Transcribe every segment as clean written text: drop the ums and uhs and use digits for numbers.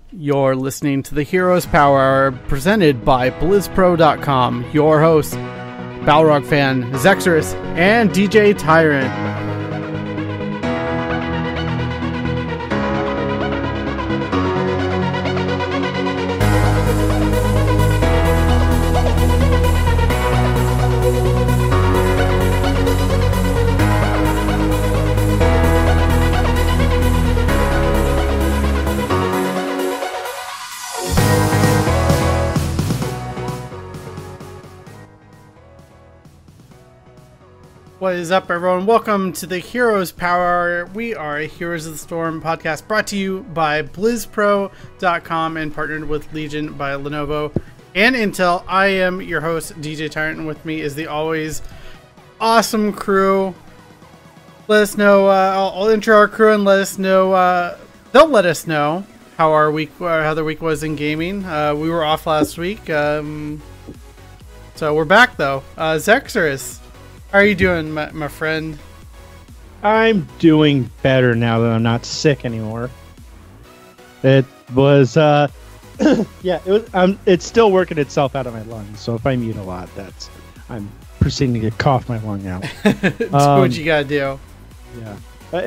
You're listening to the Heroes Power Hour presented by BlizzPro.com. Your hosts, Balrog fan Zexorus and DJ Tyrant. What is up, everyone? Welcome to the Heroes Power Hour. We are a Heroes of the Storm podcast brought to you by BlizzPro.com and partnered with Legion by Lenovo and Intel. I am your host, DJ Tyrant, and with me is the always awesome crew. Let us know, I'll intro our crew and let us know, they'll let us know how our week, how the week was in gaming. We were off last week, so we're back though. Zexorus. How are you doing, my friend? I'm doing better now that I'm not sick anymore. It was, yeah, it was. It's still working itself out of my lungs. So if I mute a lot, I'm proceeding to cough my lung out. That's what you gotta do. Yeah,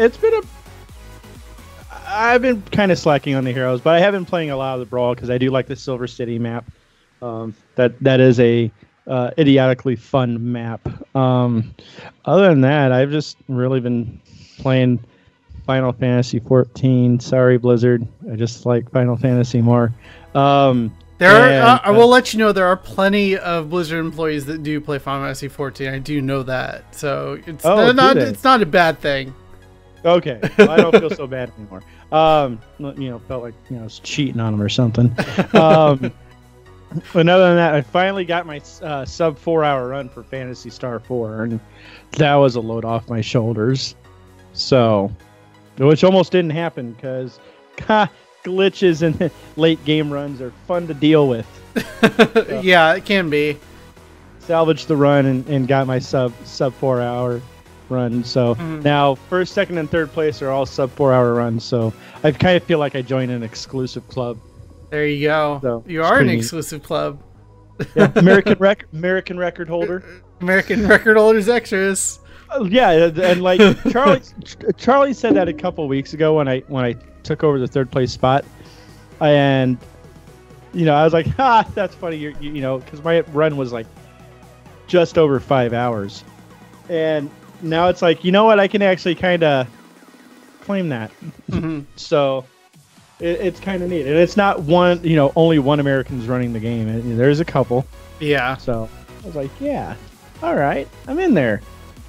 I've been kind of slacking on the heroes, but I have been playing a lot of the Brawl because I do like the Silver City map. That is a idiotically fun map. Other than that, I've just really been playing Final Fantasy 14. Sorry, Blizzard. I just like Final Fantasy more. I will let you know there are plenty of Blizzard employees that do play Final Fantasy 14. I do know that, so it's not a bad thing. Okay, well, I don't feel so bad anymore. Felt like I was cheating on them or something. But other than that, I finally got my sub 4 hour run for Phantasy Star 4, and that was a load off my shoulders. So, which almost didn't happen because glitches and late game runs are fun to deal with. So, yeah, it can be. Salvaged the run and got my sub 4 hour run. So now first, second, and third place are all sub 4 hour runs. So I kind of feel like I joined an exclusive club. There you go. So, you are an exclusive club. Yeah, American record holder. American record holders Extras. Yeah, and like Charlie said that a couple weeks ago when I took over the third place spot, and I was like, that's funny. Because my run was like just over 5 hours, and now it's like, what, I can actually kind of claim that. So. It's kind of neat, and it's not one. Only one American's running the game. There's a couple. Yeah. So I was like, yeah, all right, I'm in there.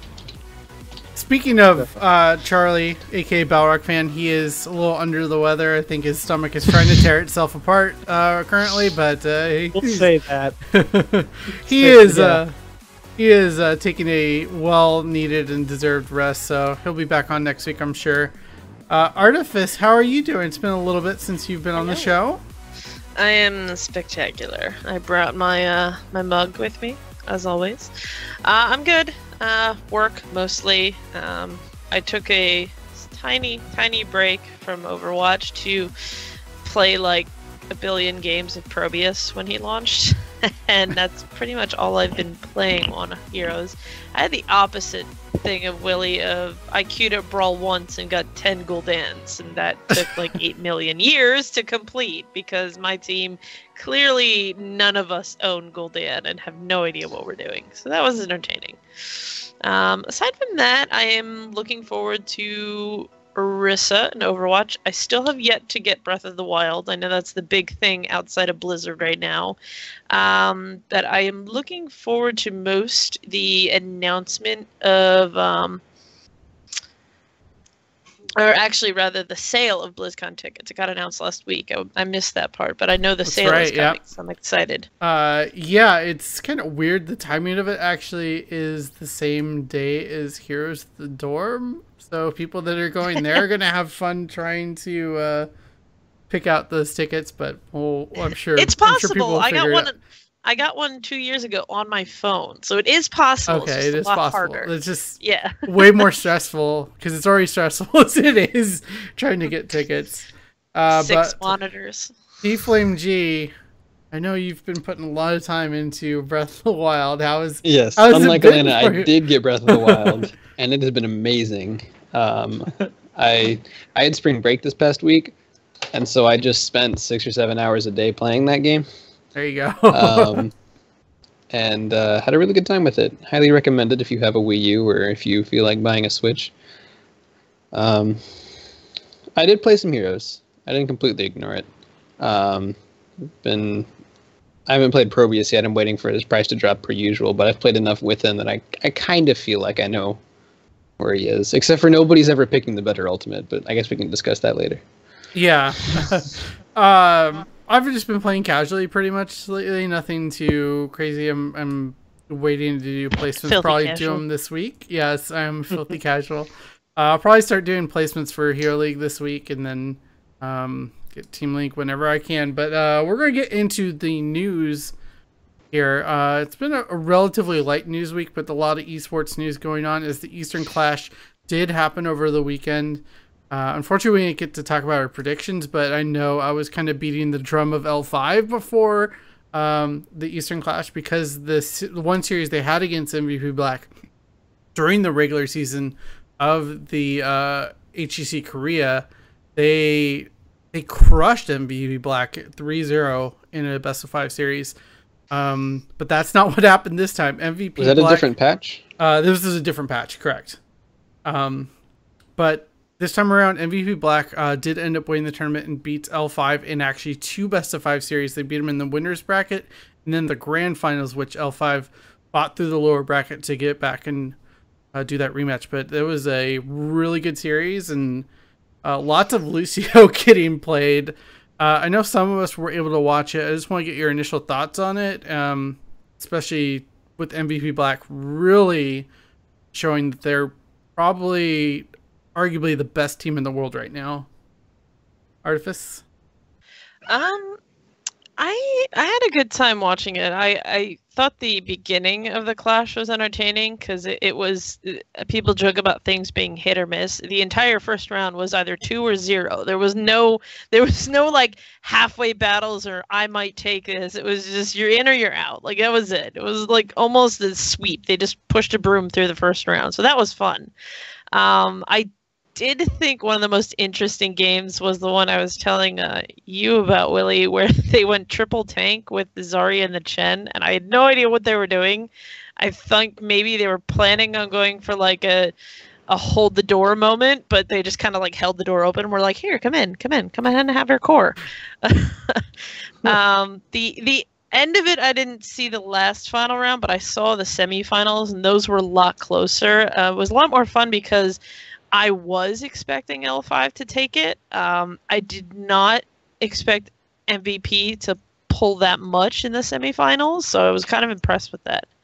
Speaking of Charlie, aka Balrog fan, he is a little under the weather. I think his stomach is trying to tear itself apart currently, but we'll say that he is taking a well-needed and deserved rest. So he'll be back on next week, I'm sure. Artifice, how are you doing? It's been a little bit since you've been on the show. I am spectacular. I brought my my mug with me, as always. I'm good. Work, mostly. I took a tiny break from Overwatch to play like a billion games of Probius when he launched. And that's pretty much all I've been playing on Heroes. I had the opposite thing of Willie of I queued up Brawl once and got 10 Guldans, and that took like 8 million years to complete because my team, clearly none of us own Gul'dan and have no idea what we're doing. So that was entertaining. Aside from that, I am looking forward to Orisa and Overwatch. I still have yet to get Breath of the Wild. I know that's the big thing outside of Blizzard right now. But I am looking forward to most the announcement of, or actually rather the sale of BlizzCon tickets. It got announced last week. I missed that part, but I know the sale is coming, so I'm excited. Yeah, it's kind of weird. The timing of it actually is the same day as Heroes of the Dorm. So people that are going there are going to have fun trying to pick out those tickets, but I'm sure it's possible. I'm sure people will figure it out. I got one 2 years ago on my phone, so it is possible. Okay, it's just it is a lot possible. Harder. It's just way more stressful because it's already stressful as it is trying to get tickets. Six but monitors. Flame G, I know you've been putting a lot of time into Breath of the Wild. Yes, how's unlike it been Elena, for you? I did get Breath of the Wild, and it has been amazing. I had spring break this past week, and so I just spent 6 or 7 hours a day playing that game. There you go. And had a really good time with it. Highly recommend it if you have a Wii U or if you feel like buying a Switch. I did play some Heroes. I didn't completely ignore it. I haven't played Probius yet. I'm waiting for his price to drop per usual, but I've played enough with him that I kind of feel like I know where he is. Except for nobody's ever picking the better Ultimate, but I guess we can discuss that later. Yeah. I've just been playing casually pretty much lately. Nothing too crazy. I'm waiting to do placements. Filthy probably casual. do them this week. Yes, I'm filthy casual. I'll probably start doing placements for Hero League this week and then get Team Link whenever I can. But we're going to get into the news here. It's been a relatively light news week, but a lot of esports news going on as the Eastern Clash did happen over the weekend. Unfortunately, we didn't get to talk about our predictions, but I know I was kind of beating the drum of L5 before the Eastern Clash because the one series they had against MVP Black during the regular season of the HEC Korea, they crushed MVP Black 3-0 in a best-of-5 series. But that's not what happened this time. MVP Was that Black, a different patch? This is a different patch, correct. But this time around, MVP Black did end up winning the tournament and beat L5 in actually 2 best-of-5 series. They beat them in the winners bracket and then the grand finals, which L5 fought through the lower bracket to get back and do that rematch. But it was a really good series and lots of Lucio getting played. I know some of us were able to watch it. I just want to get your initial thoughts on it, especially with MVP Black really showing that they're probably arguably the best team in the world right now. Artifice? I had a good time watching it. I thought the beginning of the clash was entertaining because it was people joke about things being hit or miss. The entire first round was either 2 or 0. There was no like halfway battles or I might take this. It was just you're in or you're out. Like that was it. It was like almost a sweep. They just pushed a broom through the first round, so that was fun. I did think one of the most interesting games was the one I was telling you about, Willie, where they went triple tank with the Zarya and the Chen, and I had no idea what they were doing. I think maybe they were planning on going for like a hold the door moment, but they just kind of like held the door open and were like, here, come in and have your core. The end of it, I didn't see the last final round, but I saw the semifinals, and those were a lot closer. It was a lot more fun because I was expecting L5 to take it. I did not expect MVP to pull that much in the semifinals, so I was kind of impressed with that.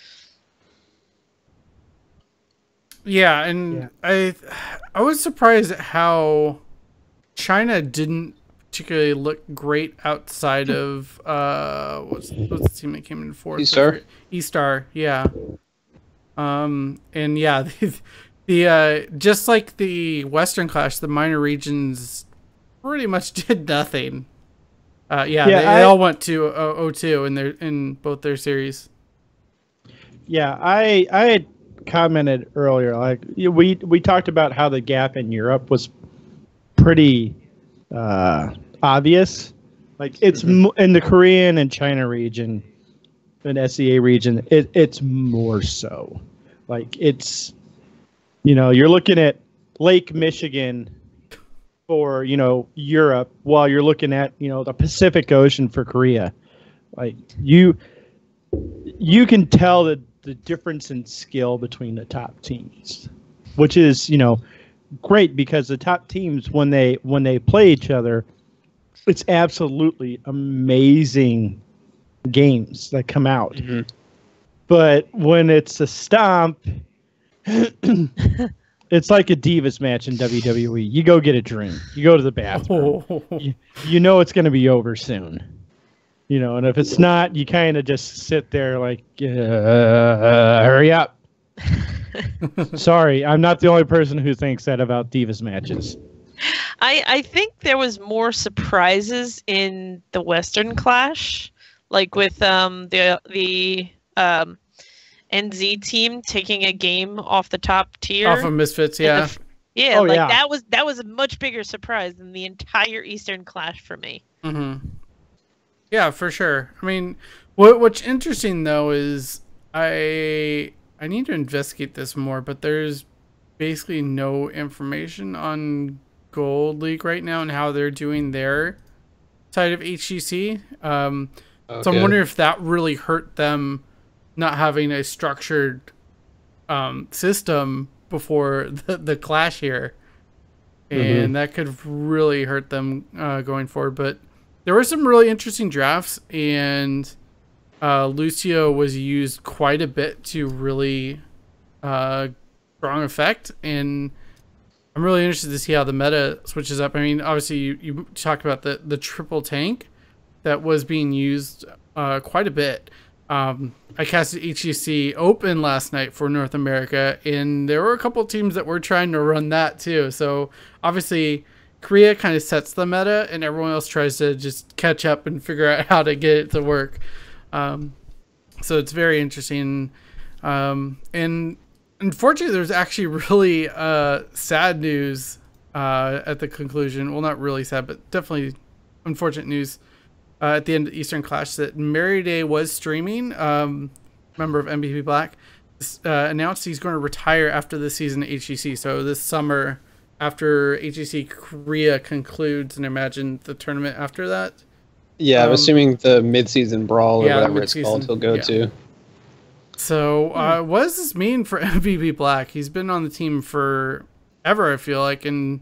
Yeah, and I was surprised at how China didn't particularly look great outside of what's the team that came in fourth? E-Star? E-Star, yeah. And yeah, the just like the Western Clash, the minor regions pretty much did nothing. They all went to 0-2 in both their series. Yeah, I had commented earlier, like we talked about how the gap in Europe was pretty obvious. Like it's in the Korean and China region, and SEA region, it's more so. Like it's, you're looking at Lake Michigan for, Europe, while you're looking at, the Pacific Ocean for Korea. Like you can tell the difference in skill between the top teams, which is, great because the top teams, when they play each other, it's absolutely amazing games that come out. Mm-hmm. But when it's a stomp, it's like a Divas match in WWE. You go get a drink. You go to the bathroom. You know it's going to be over soon. And if it's not, you kind of just sit there like, hurry up. Sorry, I'm not the only person who thinks that about Divas matches. I think there was more surprises in the Western Clash, like with the NZ team taking a game off the top tier. Off of Misfits, yeah. Yeah, Oh, like yeah. that was a much bigger surprise than the entire Eastern Clash for me. Mm-hmm. Yeah, for sure. I mean, what's interesting though is I need to investigate this more, but there's basically no information on Gold League right now and how they're doing their side of HGC. So I'm wondering if that really hurt them not having a structured system before the clash here, and that could really hurt them going forward. But there were some really interesting drafts, and Lucio was used quite a bit to really strong effect, and I'm really interested to see how the meta switches up. I mean, obviously you talked about the triple tank that was being used quite a bit. I casted HGC Open last night for North America, and there were a couple teams that were trying to run that too. So obviously Korea kind of sets the meta, and everyone else tries to just catch up and figure out how to get it to work. So it's very interesting. And unfortunately, there's actually really sad news at the conclusion. Well, not really sad, but definitely unfortunate news at the end of Eastern Clash that Mary Day was streaming. Member of MVP Black announced he's going to retire after the season at HGC. So this summer, after HGC Korea concludes, and imagine the tournament after that. Yeah, I'm assuming the mid-season brawl or whatever it's called he'll go to. So what does this mean for MVP Black? He's been on the team for ever, I feel like, and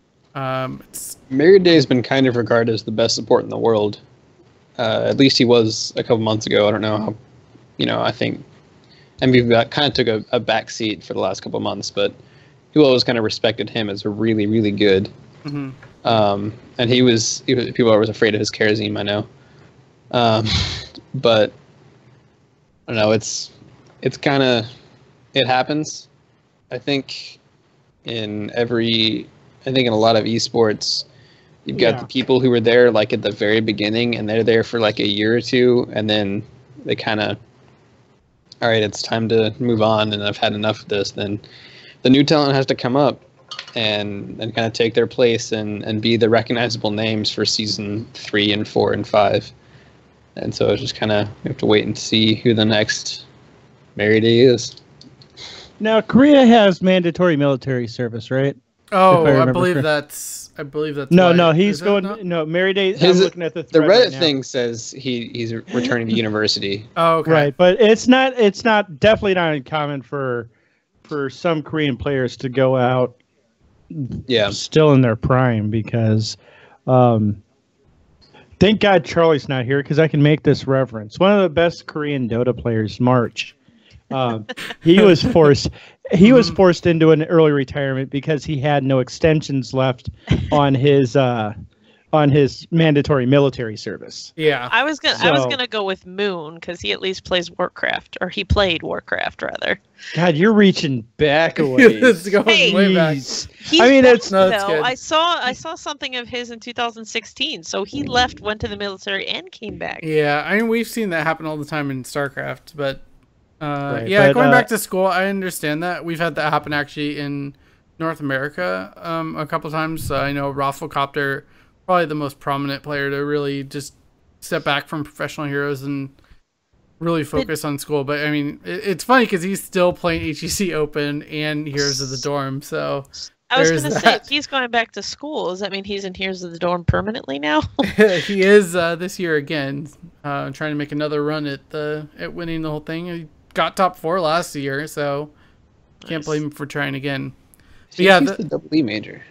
Mary Day's been kind of regarded as the best support in the world. At least he was a couple months ago. I don't know how, I think MVP Black kind of took a back seat for the last couple months, but people always kind of respected him as a really, really good. Mm-hmm. And he was people were afraid of his charisma, I know. But I don't know, it's kind of, it happens. I think in a lot of esports, you've got the people who were there like at the very beginning, and they're there for like a year or two, and then they kind of, all right, it's time to move on, and I've had enough of this. Then the new talent has to come up and kind of take their place and be the recognizable names for season 3 and 4 and 5. And so it's just kind of, we have to wait and see who the next Mary Day is. Now, Korea has mandatory military service, right? Oh, I believe that's No, he's going. No, Mary Day. I'm looking at the Reddit thing says he's returning to university. Oh, okay. Right, but it's definitely not uncommon for some Korean players to go out. Yeah, still in their prime, because thank God Charlie's not here, because I can make this reference. One of the best Korean Dota players, March. He was forced into an early retirement because he had no extensions left on his mandatory military service. Yeah, I was gonna go with Moon, because he at least plays Warcraft, or he played Warcraft rather. God, you're reaching back a ways. It's going way back. It's good. I saw something of his in 2016. So he left, went to the military, and came back. Yeah, I mean, we've seen that happen all the time in StarCraft, but going back to school, I understand that. We've had that happen actually in North America a couple times. I know Rafflecopter, probably the most prominent player to really just step back from professional heroes and really focus on school. But I mean, it's funny because he's still playing HEC Open and Heroes of the Dorm. So I was going to say, if he's going back to school, does that mean he's in Heroes of the Dorm permanently now? He is this year again, trying to make another run at winning the whole thing. He got top 4 last year, so can't blame him for trying again. But yeah, he's the double E major.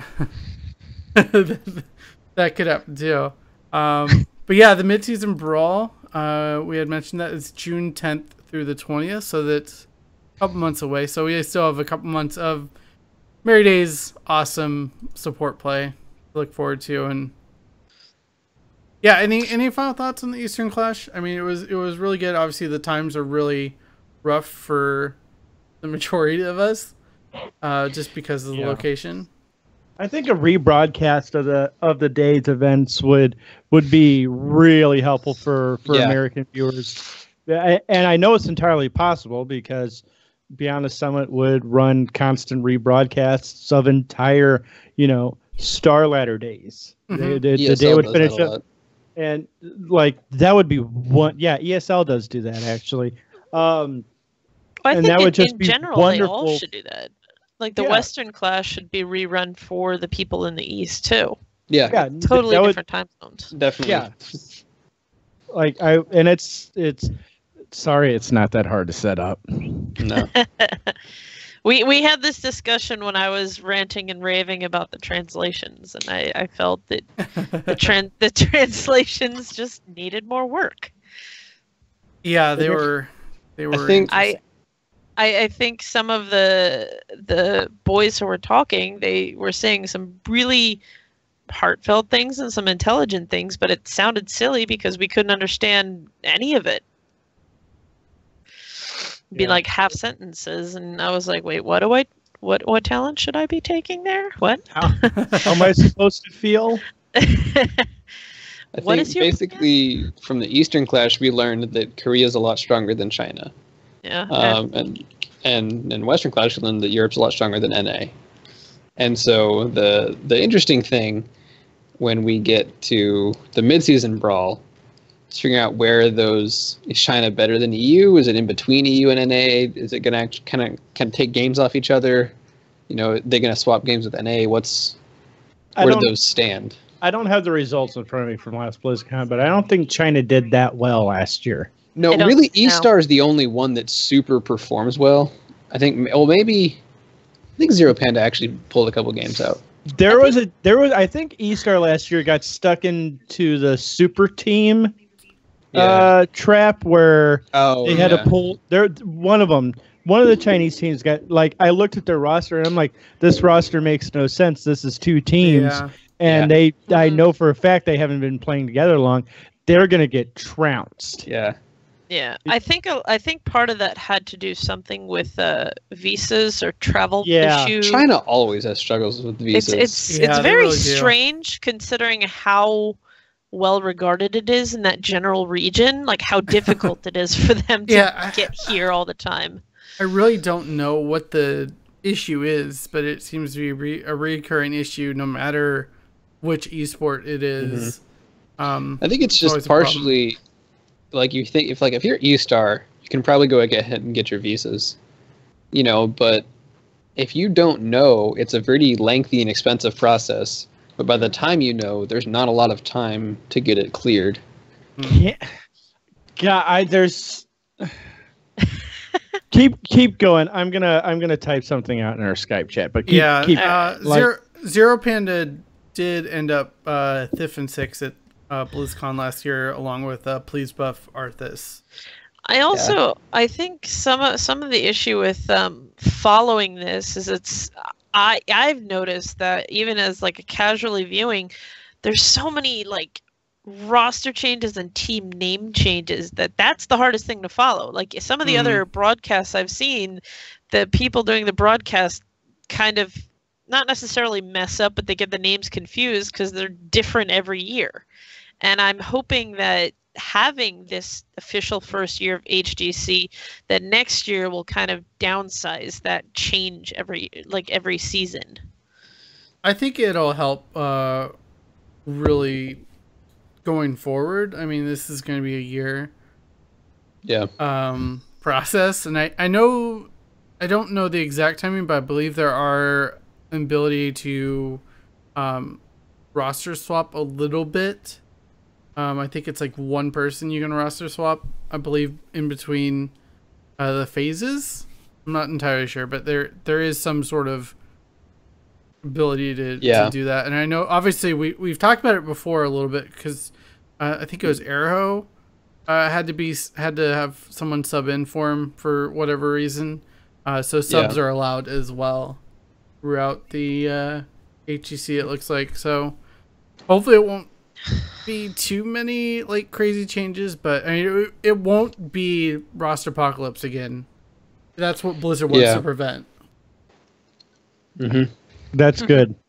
That could happen too. But yeah, the midseason brawl, we had mentioned that it's June 10th through the 20th, so that's a couple months away. So we still have a couple months of Mary Day's awesome support play to look forward to. And yeah, any final thoughts on the Eastern Clash? I mean, it was really good. Obviously, the times are really rough for the majority of us, just because of the location. I think a rebroadcast of the day's events would be really helpful for Yeah. American viewers. And I know it's entirely possible because Beyond the Summit would run constant rebroadcasts of entire, Star Ladder days. Mhm. The ESL day would does finish that a up, lot. and that would be one. Yeah, ESL does do that actually. I And think that would just in be general they all wonderful. should do that. Like the Yeah. Western class should be rerun for the people in the East too. Yeah, Yeah, Totally that would- different time zones. definitely. Yeah. It's sorry, it's not that hard to set up. No. We had this discussion when I was ranting and raving about the translations, and I felt that the translations just needed more work. Yeah, they were. think- I think some of the boys who were talking, they were saying some really heartfelt things and some intelligent things, but it sounded silly because we couldn't understand any of it. Be Yeah. like half sentences, and I was like, wait, what talent should I be taking there? What? How am I supposed to feel? I What think is your- basically from the Eastern Clash we learned that Korea is a lot stronger than China. Yeah. And in Western Clash we learned that Europe's a lot stronger than NA. And so the interesting thing when we get to the mid-season brawl is figuring out where those is China better than EU? Is it in between EU and NA? Is it going to kind of take games off each other? They're going to swap games with NA. Where do those stand? I don't have the results in front of me from last BlizzCon, but I don't think China did that well last year. No, I don't- really, no. E-Star is the only one that super performs well. I think Zero Panda actually pulled a couple games out. I think E-Star last year got stuck into the super team trap where Oh, they had to pull one of the Chinese teams got I looked at their roster and I'm like, this roster makes no sense. This is two teams. Yeah. And I know for a fact they haven't been playing together long. They're gonna get trounced. Yeah. Yeah, I think part of that had to do something with visas or travel Yeah. issues. China always has struggles with visas. It's Yeah, they very really do. strange considering how well regarded it is in that general region, like how difficult it is for them to Yeah. get here all the time. I really don't know what the issue is, but it seems to be a recurring issue no matter which esport it is. I think it's always just a problem. partially like you think if you're E-Star, you can probably go ahead and get your visas. But if you don't know, it's a very lengthy and expensive process. But by the time you know, there's not a lot of time to get it cleared. Yeah. God, there's keep going. I'm gonna type something out in our Skype chat, but keep Zero Panda did end up 5th and 6th at BlizzCon last year, along with Please Buff Arthas. I think some of the issue with following this is I've noticed that even as like a casually viewing, there's so many like roster changes and team name changes that's the hardest thing to follow. Like some of the other broadcasts I've seen, the people doing the broadcast kind of not necessarily mess up, but they get the names confused because they're different every year. And I'm hoping that having this official first year of HGC, that next year will kind of downsize that change every season. I think it'll help really going forward. I mean, this is going to be a year process, and I don't know the exact timing, but I believe there are an ability to roster swap a little bit. I think it's like one person you can roster swap, I believe, in between the phases. I'm not entirely sure, but there is some sort of ability to do that. And I know, obviously, we've talked about it before a little bit because I think it was Arrow had to have someone sub in for him for whatever reason. So subs are allowed as well throughout the HGC, it looks like. So hopefully it won't be too many like crazy changes, but I mean it won't be roster apocalypse again. That's what Blizzard wants to prevent. That's good.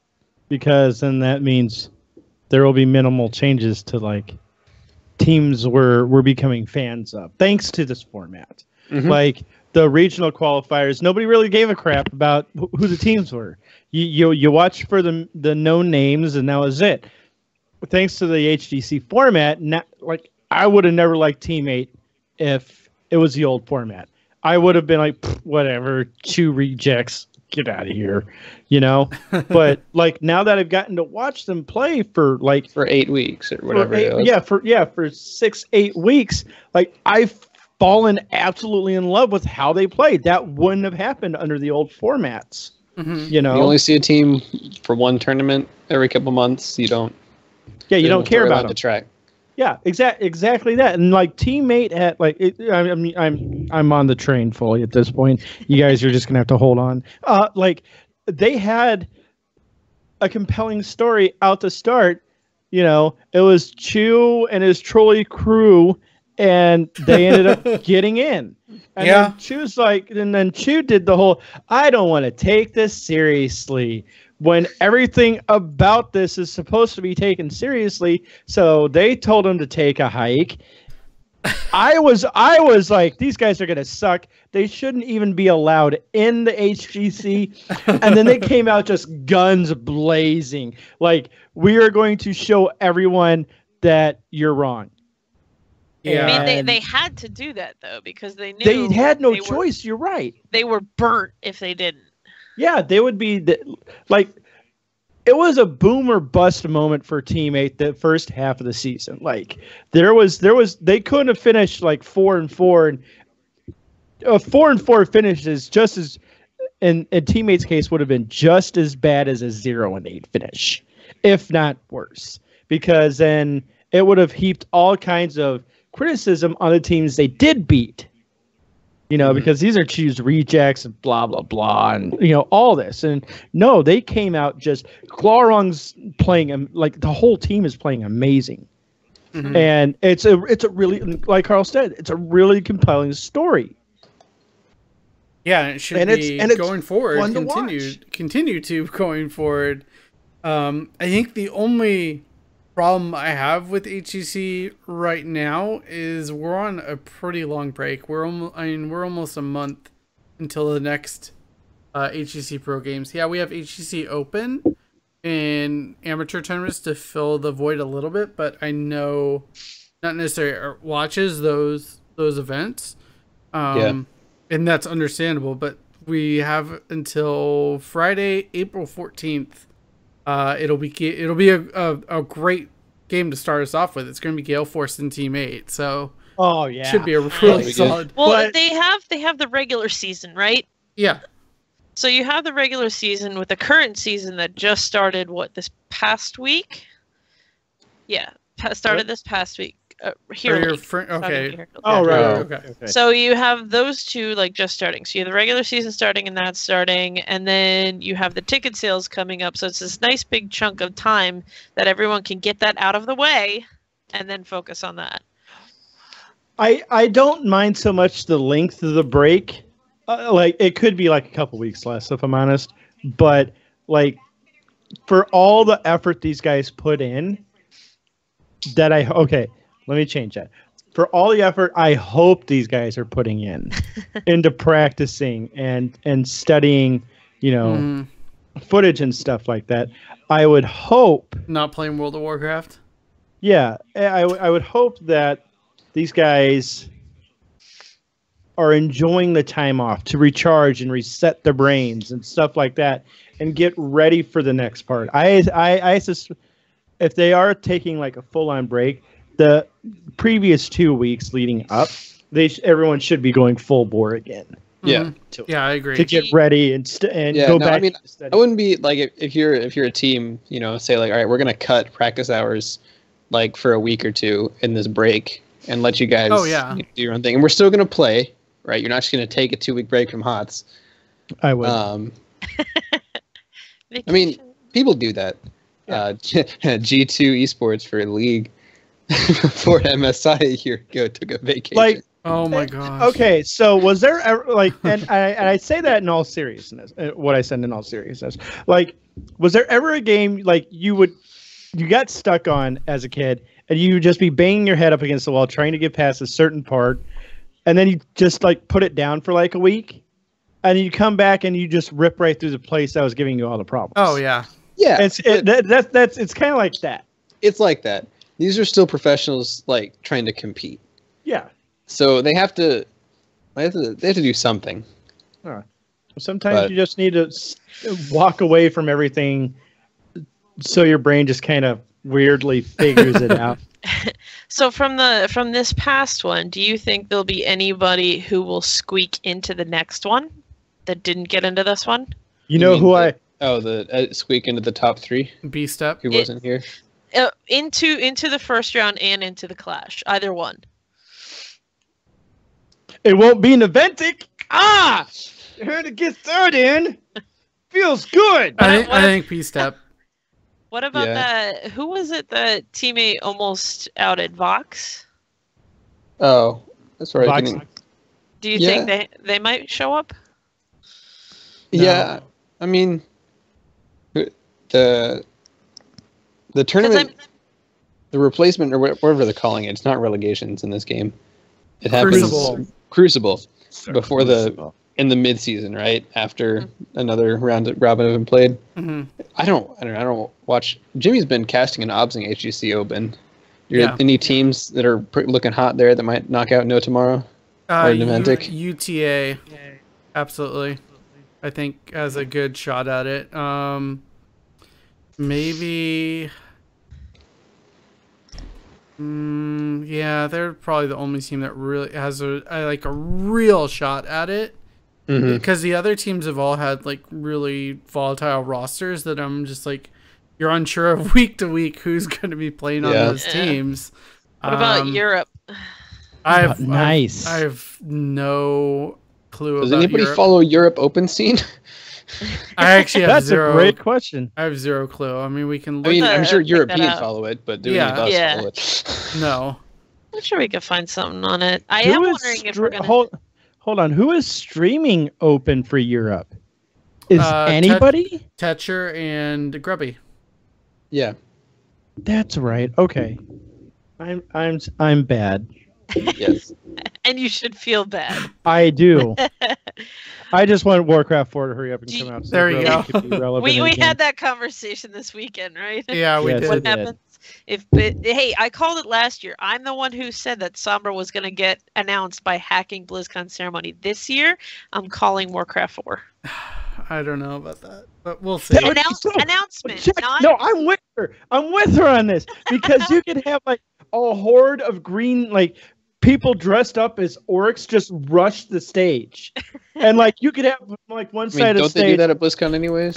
because then that means there will be minimal changes to like teams we're becoming fans of, thanks to this format. Like the regional qualifiers, nobody really gave a crap about who the teams were. You watch for the known names, and that was it. Thanks to the HGC format, like I would have never liked Team 8 if it was the old format. I would have been like, whatever, 2 rejects, get out of here, you know. But like now that I've gotten to watch them play for 8 weeks or whatever. For 6-8 weeks, like I've fallen absolutely in love with how they played. That wouldn't have happened under the old formats. You know, you only see a team for one tournament every couple months. You don't. Yeah, you don't care about the track. Yeah, exactly that. And like teammate at like, I mean, I'm on the train fully at this point. You guys are just gonna have to hold on. Like they had a compelling story out to start. You know, it was Chu and his trolley crew, and they ended up getting in. And then Chu's like, and then Chu did the whole, I don't want to take this seriously, when everything about this is supposed to be taken seriously. So they told him to take a hike. I was like, these guys are going to suck. They shouldn't even be allowed in the HGC. And then they came out just guns blazing. Like, we are going to show everyone that you're wrong. Yeah. I mean, they had to do that, though, because they knew they had no choice. You're right. They were burnt if they didn't. Yeah, they would be like, it was a boom or bust moment for Team 8 the first half of the season. Like there was they couldn't have finished like 4-4, and 4-4 finishes just as in Team 8's case would have been just as bad as a 0-8 finish, if not worse, because then it would have heaped all kinds of criticism on the teams they did beat. You know, because these are Chu's rejects and blah, blah, blah, and, you know, all this. And no, they came out just, Glorong's playing, like, the whole team is playing amazing. And it's a really, like Carl said, it's a really compelling story. Yeah, and it should be going forward, continue to going forward. I think the only problem I have with HGC right now is we're on a pretty long break. We're almost a month until the next HGC Pro Games. Yeah, we have HGC Open and amateur tournaments to fill the void a little bit, but I know not necessarily watches those events. And that's understandable, but we have until Friday, April 14th. It'll be a great game to start us off with. It's going to be Gale Force and Team 8, so should be a really solid. Well, they have the regular season, right? Yeah. So you have the regular season with the current season that just started. This past week? Yeah, started this past week. Okay. Oh, right. Okay. So you have those two just starting. So you have the regular season starting and that's starting, and then you have the ticket sales coming up. So it's this nice big chunk of time that everyone can get that out of the way and then focus on that. I don't mind so much the length of the break. It could be like a couple weeks less, if I'm honest. But for all the effort these guys put in, let me change that. For all the effort I hope these guys are putting into practicing and studying, footage and stuff like that, I would hope... Not playing World of Warcraft? Yeah, I would hope that these guys are enjoying the time off to recharge and reset their brains and stuff like that and get ready for the next part. If they are taking a full-on break, the previous 2 weeks leading up, everyone should be going full bore again. Yeah, yeah, I agree. To get ready and go back. I mean, I wouldn't be if you're a team, say all right, we're gonna cut practice hours for a week or two in this break and let you guys do your own thing, and we're still gonna play, right? You're not just gonna take a 2-week break from HOTS. I would. I mean, people do that. Yeah. G2 esports for League. For MSI a year ago took a vacation. Oh my gosh. Okay, so was there ever like, and I say that in all seriousness, what I said in all seriousness, like, was there ever a game like you got stuck on as a kid, and you would just be banging your head up against the wall trying to get past a certain part, and then you just like put it down for like a week, and you come back and you just rip right through the place that was giving you all the problems? Oh yeah. Yeah, it's kind of like that. it's like that. These are still professionals, like trying to compete. Yeah. So they have to do something. Sometimes But- you just need to walk away from everything, so your brain just kind of weirdly figures it out. So from this past one, do you think there'll be anybody who will squeak into the next one that didn't get into this one? You know mean who the- Oh, the squeak into the top 3 B-step. who wasn't here. Into the first round and into the clash, either one. It won't be Naventic. I heard it get third in. Feels good. I think B-step. What about Yeah. that? Who was it that teammate almost outed Vox? Oh, that's right. Vox- Do you Yeah. think they might show up? Yeah, I mean, the tournament, the replacement, or whatever they're calling it, it's not relegations in this game. It happens Crucible before in the mid-season, right after another round robin have been played. Mhm. I don't watch. Jimmy's been casting an obs in HGC Open. Yeah. Any teams that are looking hot there that might knock out No tomorrow? Or Naventic? UTA. Absolutely. I think has a good shot at it. Maybe. Yeah, they're probably the only team that really has a real shot at it. Mm-hmm. Because the other teams have all had like really volatile rosters that I'm just like, you're unsure of week to week who's going to be playing on Yeah. those Yeah. teams. What about Europe? Nice. I have no clue Does about anybody Europe. follow Europe Open scene? I actually have That's zero. a great question. I have zero clue. I mean, we can I look. mean, I'm sure check that Europeans out. follow it, but do Yeah. any of us Yeah. follow it? No. I'm sure we could find something on it. I Who am is wondering if we're gonna. hold on. Who is streaming Open for Europe? Is Ted- anybody? Tetcher and Grubby. Yeah. That's right. Okay. I'm bad. Yes. And you should feel bad. I do. I just want Warcraft 4 to hurry up and come out. So There you Relevant go. could be relevant We again. had that conversation this weekend, right? Yeah, we Yes, did. we What did. happens hey, I called it last year. I'm the one who said that Sombra was going to get announced by hacking BlizzCon ceremony. This year, I'm calling Warcraft 4. I don't know about that, but we'll see. That- Announcement. Check- Not, No, I'm with her. I'm with her on this because you could have like a horde of green, like people dressed up as orcs just rush the stage, and like you could have like one I mean, side of the don't they do stage, that at BlizzCon anyways?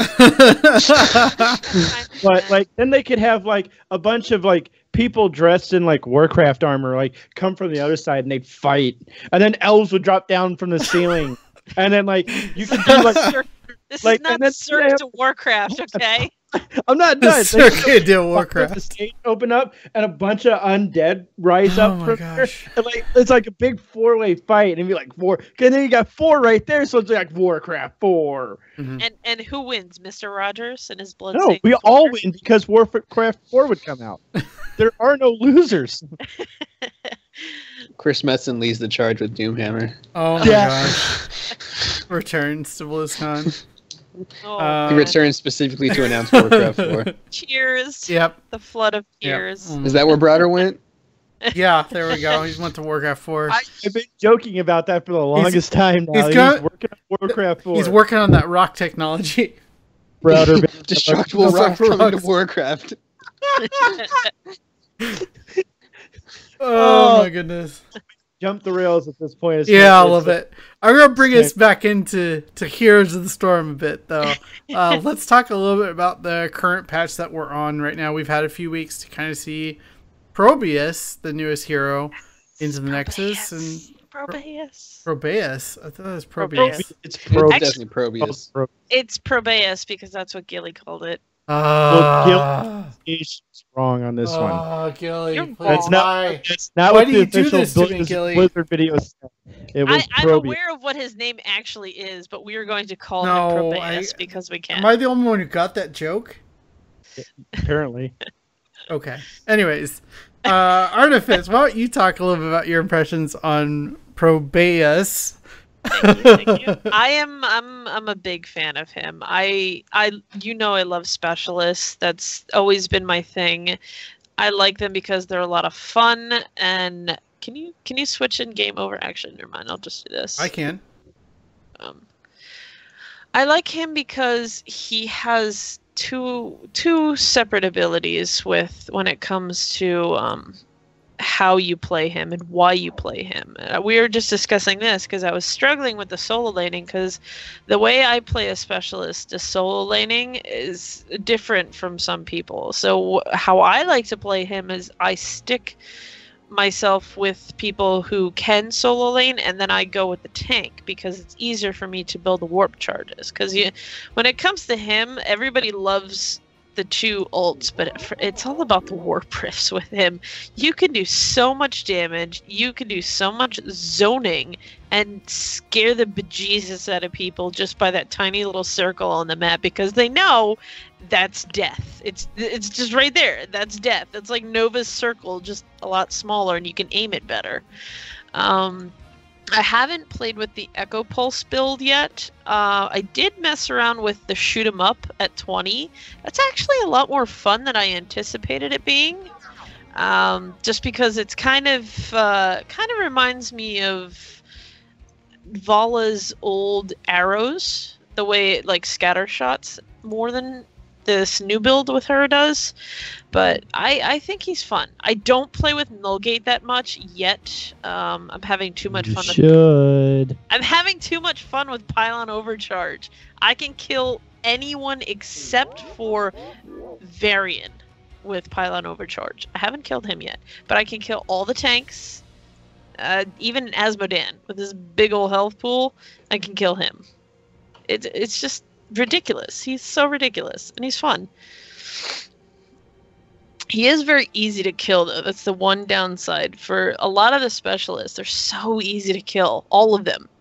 but like then they could have like a bunch of like people dressed in like Warcraft armor, like come from the other side and they fight, and then elves would drop down from the ceiling, and then like you could do like this like, is not and then Cirque they to Warcraft, okay? I'm not done. Circuit de The Warcraft. stage open up and a bunch of undead rise Oh up my from gosh. there. And like it's like a big 4-way fight, and it'd be like 4. And then you got 4 right there, so it's like Warcraft 4. And who wins, Mr. Rogers and his blood? No, we all win because Warcraft 4 would come out. There are no losers. Chris Metzen leads the charge with Doomhammer. Oh my Yeah. gosh. Returns to BlizzCon. Oh, He returns specifically to announce Warcraft 4. tears. Yep. The flood of Yep. tears. Is that where Browder went? Yeah, there we go. He's went to Warcraft 4. I've been joking about that for the longest time now. he's got- working on Warcraft 4. He's working on that rock technology. Browder. Destructible rock Destructible coming to rocks. Warcraft. Oh my goodness. Jump the rails at this point. Yeah, I love it. I'm gonna bring us back into Heroes of the Storm a bit, though. Let's talk a little bit about the current patch that we're on right now. We've had a few weeks to kind of see Probius, the newest hero, into the Nexus, and Probius. Probius. I thought it was Probius. Probius. It's It's pro. definitely Probius. It's Probius because that's what Gilly called it. Ah. He's wrong on this one. Oh, Gilly, You're please, That's why? That's not Why what do the you do official this to me, Gilly? Blizzard video said. It was I'm Probius. aware of what his name actually is, but we are going to call No, him Probius because we can. Am I the only one who got that joke? Apparently. Okay. Anyways, Artifice, why don't you talk a little bit about your impressions on Probius? Thank you. I'm a big fan of him. I love specialists. That's always been my thing. I like them because they're a lot of fun. And can you switch in game over? Actually, never mind. I'll just do this. I can. I like him because he has two separate abilities when it comes to how you play him and why you play him. We were just discussing this because I was struggling with the solo laning because the way I play a specialist, the solo laning is different from some people. So how I like to play him is I stick myself with people who can solo lane, and then I go with the tank because it's easier for me to build the warp charges. Because when it comes to him, everybody loves the 2 ults, but it's all about the warp riffs with him. You can do so much damage, you can do so much zoning, and scare the bejesus out of people just by that tiny little circle on the map because they know that's death. It's just right there. That's death. It's like Nova's circle, just a lot smaller, and you can aim it better. I haven't played with the Echo Pulse build yet. I did mess around with the Shoot 'em Up at 20. That's actually a lot more fun than I anticipated it being. Just because it's kind of reminds me of Vala's old arrows, the way it like scatter shots more than this new build with her does. But I think he's fun. I don't play with Nullgate that much yet. I'm having too much fun. I'm having too much fun with Pylon Overcharge. I can kill anyone except for Varian with Pylon Overcharge. I haven't killed him yet, but I can kill all the tanks. Even Asmodan with his big old health pool, I can kill him. It's just ridiculous. He's so ridiculous, and he's fun. He is very easy to kill, though. That's the one downside. For a lot of the specialists, they're so easy to kill. All of them.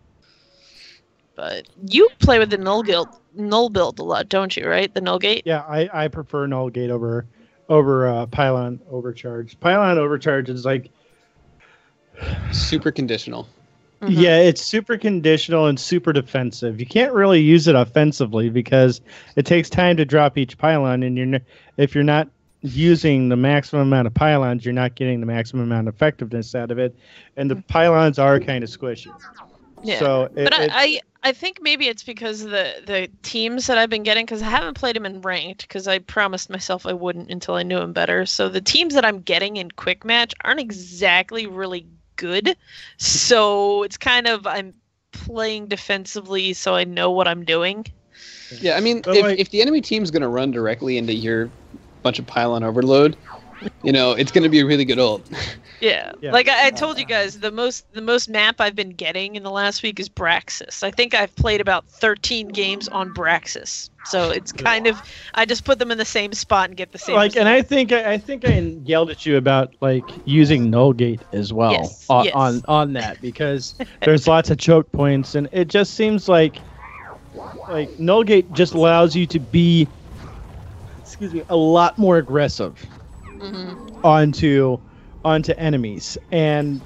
But you play with the null build a lot, don't you, right? The Nullgate? Yeah, I prefer Nullgate over Pylon Overcharge. Pylon Overcharge is like... super conditional. Mm-hmm. Yeah, it's super conditional and super defensive. You can't really use it offensively because it takes time to drop each pylon, and if you're not using the maximum amount of pylons, you're not getting the maximum amount of effectiveness out of it, and the pylons are kind of squishy. Yeah, so I think maybe it's because of the teams that I've been getting, because I haven't played him in ranked, because I promised myself I wouldn't until I knew him better. So the teams that I'm getting in quick match aren't exactly really good. So it's kind of, I'm playing defensively so I know what I'm doing. Yeah, I mean, if the enemy team's going to run directly into your bunch of pylon overload, it's going to be a really good ult. Yeah. Like I told you guys, the most map I've been getting in the last week is Braxis. I think I've played about 13 games on Braxis. So it's kind of, I just put them in the same spot and get the same result. And I think I yelled at you about using Nullgate as well. Yes. on that, because there's lots of choke points, and it just seems like Nullgate just allows you to be a lot more aggressive onto enemies, and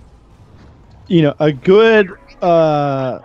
a good a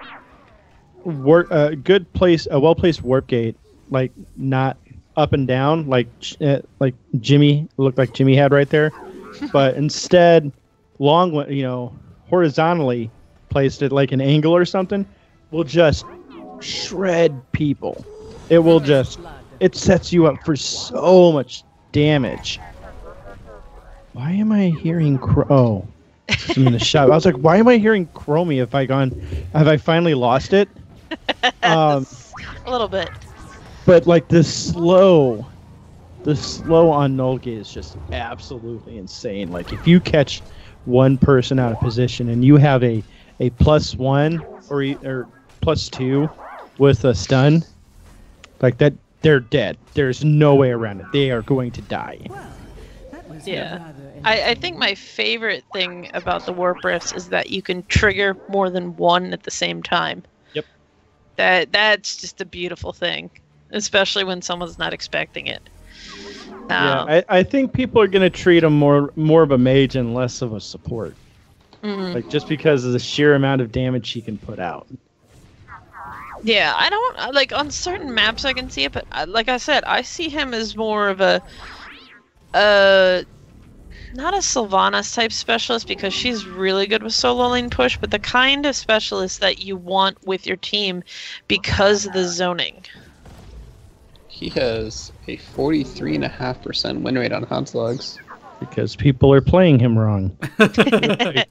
well-placed warp gate, not up and down like Jimmy looked like Jimmy had right there, but instead horizontally placed it like an angle or something, will just shred people. It sets you up for so much damage. Why am I hearing I'm in the shop. I was like, why am I hearing Chromie? Have I finally lost it? A little bit. But the slow on Nullgate is just absolutely insane. If you catch one person out of position and you have a +1 or +2 with a stun, that they're dead. There's no way around it. They are going to die. Yeah. I think my favorite thing about the Warp Rifts is that you can trigger more than one at the same time. Yep. That's just a beautiful thing, especially when someone's not expecting it. I think people are going to treat him more of a mage and less of a support. Mhm. Like, just because of the sheer amount of damage he can put out. Yeah, I don't like on certain maps I can see it, but like I said, I see him as more of a not a Sylvanas type specialist because she's really good with solo lane push, but the kind of specialist that you want with your team because of the zoning. He has a 43.5% win rate on Hanslogs. Because people are playing him wrong. Time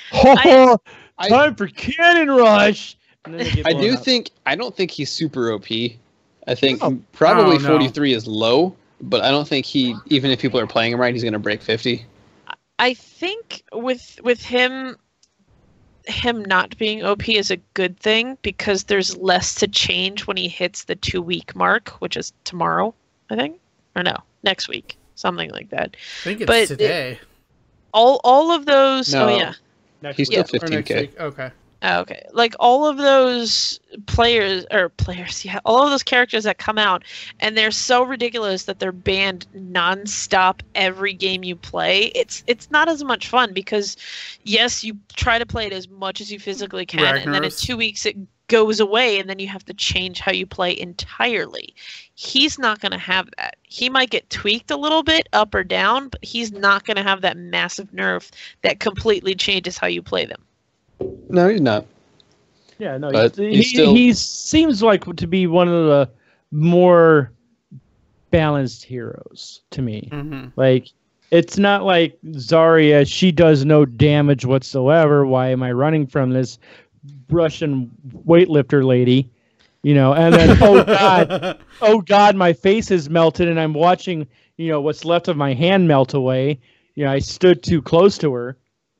for Cannon Rush! And then they get I blown up. don't think he's super OP. I think probably Oh, no. 43 is low, but I don't think even if people are playing him right, he's going to break 50. I think with him not being OP is a good thing because there's less to change when he hits the 2-week mark, which is tomorrow, I think, or no, next week, something like that. I think it's But today. All of those. No. Oh yeah. He's still Or next 15k. week. Okay. Oh, okay. Like all of those players, yeah, all of those characters that come out, and they're so ridiculous that they're banned nonstop every game you play. It's not as much fun because, yes, you try to play it as much as you physically can, and then in Ragnaros. 2 weeks it goes away, and then you have to change how you play entirely. He's not going to have that. He might get tweaked a little bit up or down, but he's not going to have that massive nerf that completely changes how you play them. No, he's not. Yeah, no, But he seems like to be one of the more balanced heroes to me. Mm-hmm. Like, it's not like Zarya, she does no damage whatsoever. Why am I running from this Russian weightlifter lady? You know, and then, oh God, my face is melted and I'm watching, what's left of my hand melt away. I stood too close to her.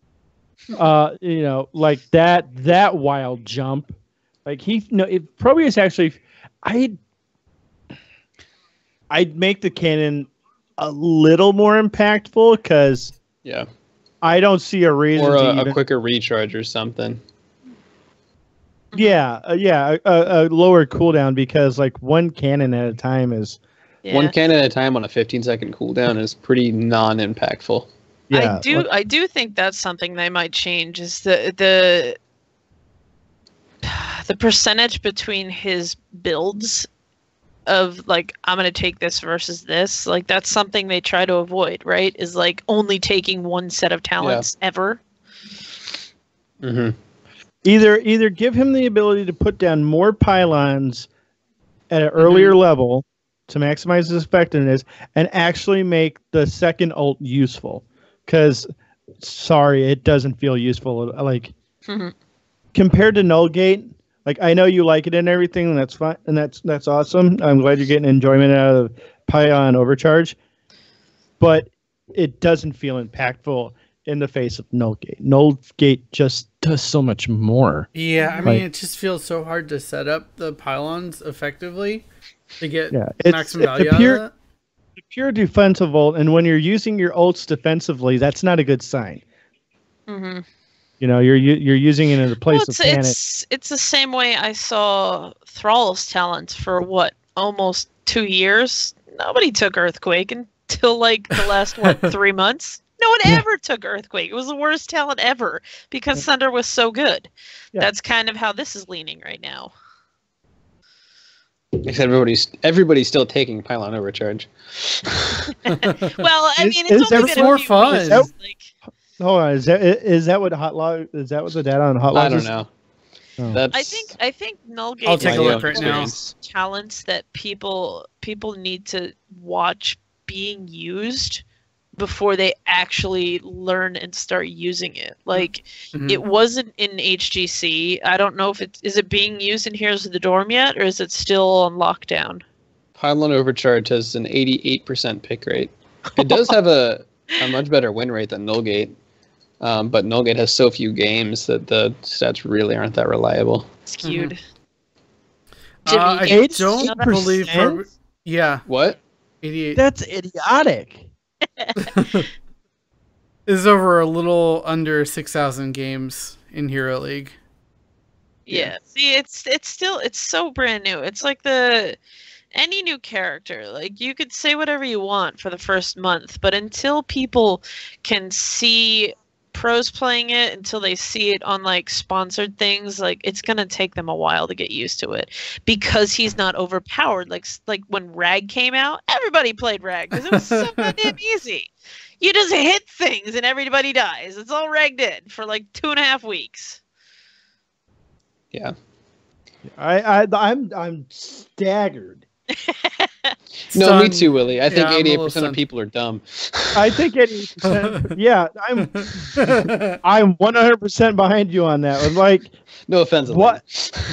Like that wild jump. Like Proteus actually, I'd make the cannon a little more impactful because Yeah. I don't see a reason Or to a quicker recharge or something. a lower cooldown because like one cannon at a time is Yeah. One cannon at a time on a 15-second cooldown is pretty non-impactful. yeah. I do think that's something they might change is the percentage between his builds of like I'm gonna take this versus this. Like that's something they try to avoid, right? Is like only taking one set of talents ever. Mm-hmm. Either give him the ability to put down more pylons at an earlier level to maximize his effectiveness and actually make the second ult useful. Because, sorry, it doesn't feel useful. Like, compared to Nullgate, like, I know you like it and everything, and that's fine, and that's awesome. I'm glad you're getting enjoyment out of Pylon Overcharge. But it doesn't feel impactful in the face of Nullgate. Nullgate just does so much more. Yeah, I mean, it just feels so hard to set up the pylons effectively to get maximum value out of that. The pure defensive ult, and when you're using your ults defensively, that's not a good sign. Mm-hmm. You're using it in the place of panic. It's the same way I saw Thrall's talents for almost 2 years. Nobody took Earthquake until like the last 3 months. No one ever took Earthquake. It was the worst talent ever because Thunder was so good. Yeah. That's kind of how this is leaning right now. Except everybody's still taking Pylon Overcharge. Well, I mean, Is it's only that been more a few fun? weeks, Is like, Hold on, is that what Hotlog? Is that what the data on Hotlog? I don't know. Oh. That's I think Nullgate I'll take is a one look of right now. those talents that people need to watch being used before they actually learn and start using it. Like it wasn't in HGC. I don't know if is it being used in Heroes of the Dorm yet, or is it still on lockdown? Pylon Overcharge has an 88% pick rate. It does have a much better win rate than Nullgate. But Nullgate has so few games that the stats really aren't that reliable. Skewed. I Jimmy, don't believe. Yeah, What? 88 That's idiotic. is over a little under 6,000 games in Hero League. Yeah. See, it's so brand new. It's like any new character. Like, you could say whatever you want for the first month, but until people can see pros playing it, until they see it on like sponsored things, like it's gonna take them a while to get used to it because he's not overpowered. Like when Rag came out, everybody played Rag because it was so goddamn easy. You just hit things and everybody dies. That's all Rag did for like 2.5 weeks. Yeah. I'm staggered. No, me Stunned. too, Willie. I think Yeah, I'm a little 88% of stunned. people are dumb. I think 80%. Yeah, I'm 100% behind you on that. Like, No offense. What?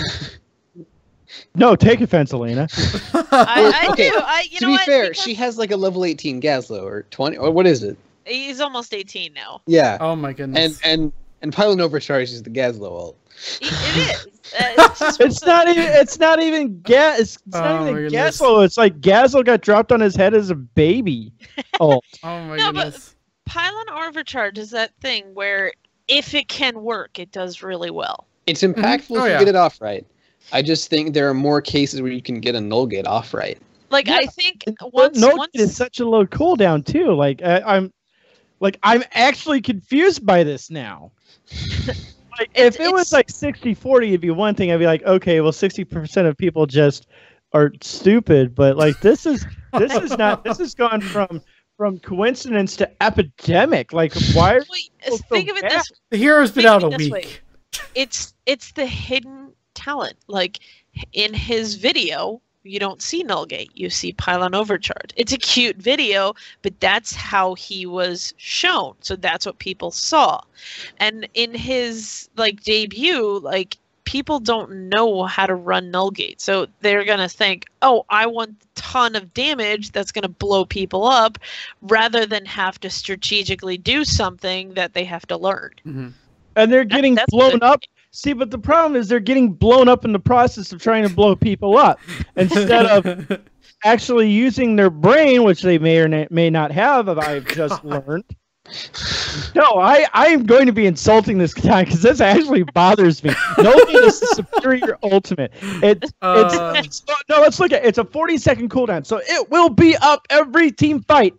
no, take offense, Elena. I Okay, do. To be fair, she has like a level 18 Gazlo or 20 or what is it? He's almost 18 now. Yeah. Oh my goodness. And Pylon Overcharge is the Gazlo ult. It is. It's not even gas. It's Oh not my even goodness. Gasol. It's like Gasol got dropped on his head as a baby. Oh, Oh my No, but- goodness. Pylon Overcharge is that thing where if it can work, it does really well. It's impactful Oh, if you yeah. get it off right. I just think there are more cases where you can get a null gate off right. Like, Yeah. I think once it's such a low cooldown too. Like I'm actually confused by this now. Like if it was like 60-40, it'd be one thing. I'd be like, okay, well, 60% of people just are stupid. But like this is not. This has gone from coincidence to epidemic. Like why? Are Wait, people so think of it bad? this The hero's been think out of a it this week. it's the hidden talent. Like in his video, you don't see Nullgate, you see Pylon Overcharge. It's a cute video, but that's how he was shown. So that's what people saw. And in his like debut, like people don't know how to run Nullgate. So they're going to think, "Oh, I want a ton of damage that's going to blow people up," rather than have to strategically do something that they have to learn. Mhm. And they're getting That's blown what up. See, but the problem is they're getting blown up in the process of trying to blow people up instead of actually using their brain, which they may or may not have, as I've just learned. No, I am going to be insulting this guy because this actually bothers me. Nobody is the superior ultimate. It's no. Let's look at it. It's a 40-second cooldown, so it will be up every team fight.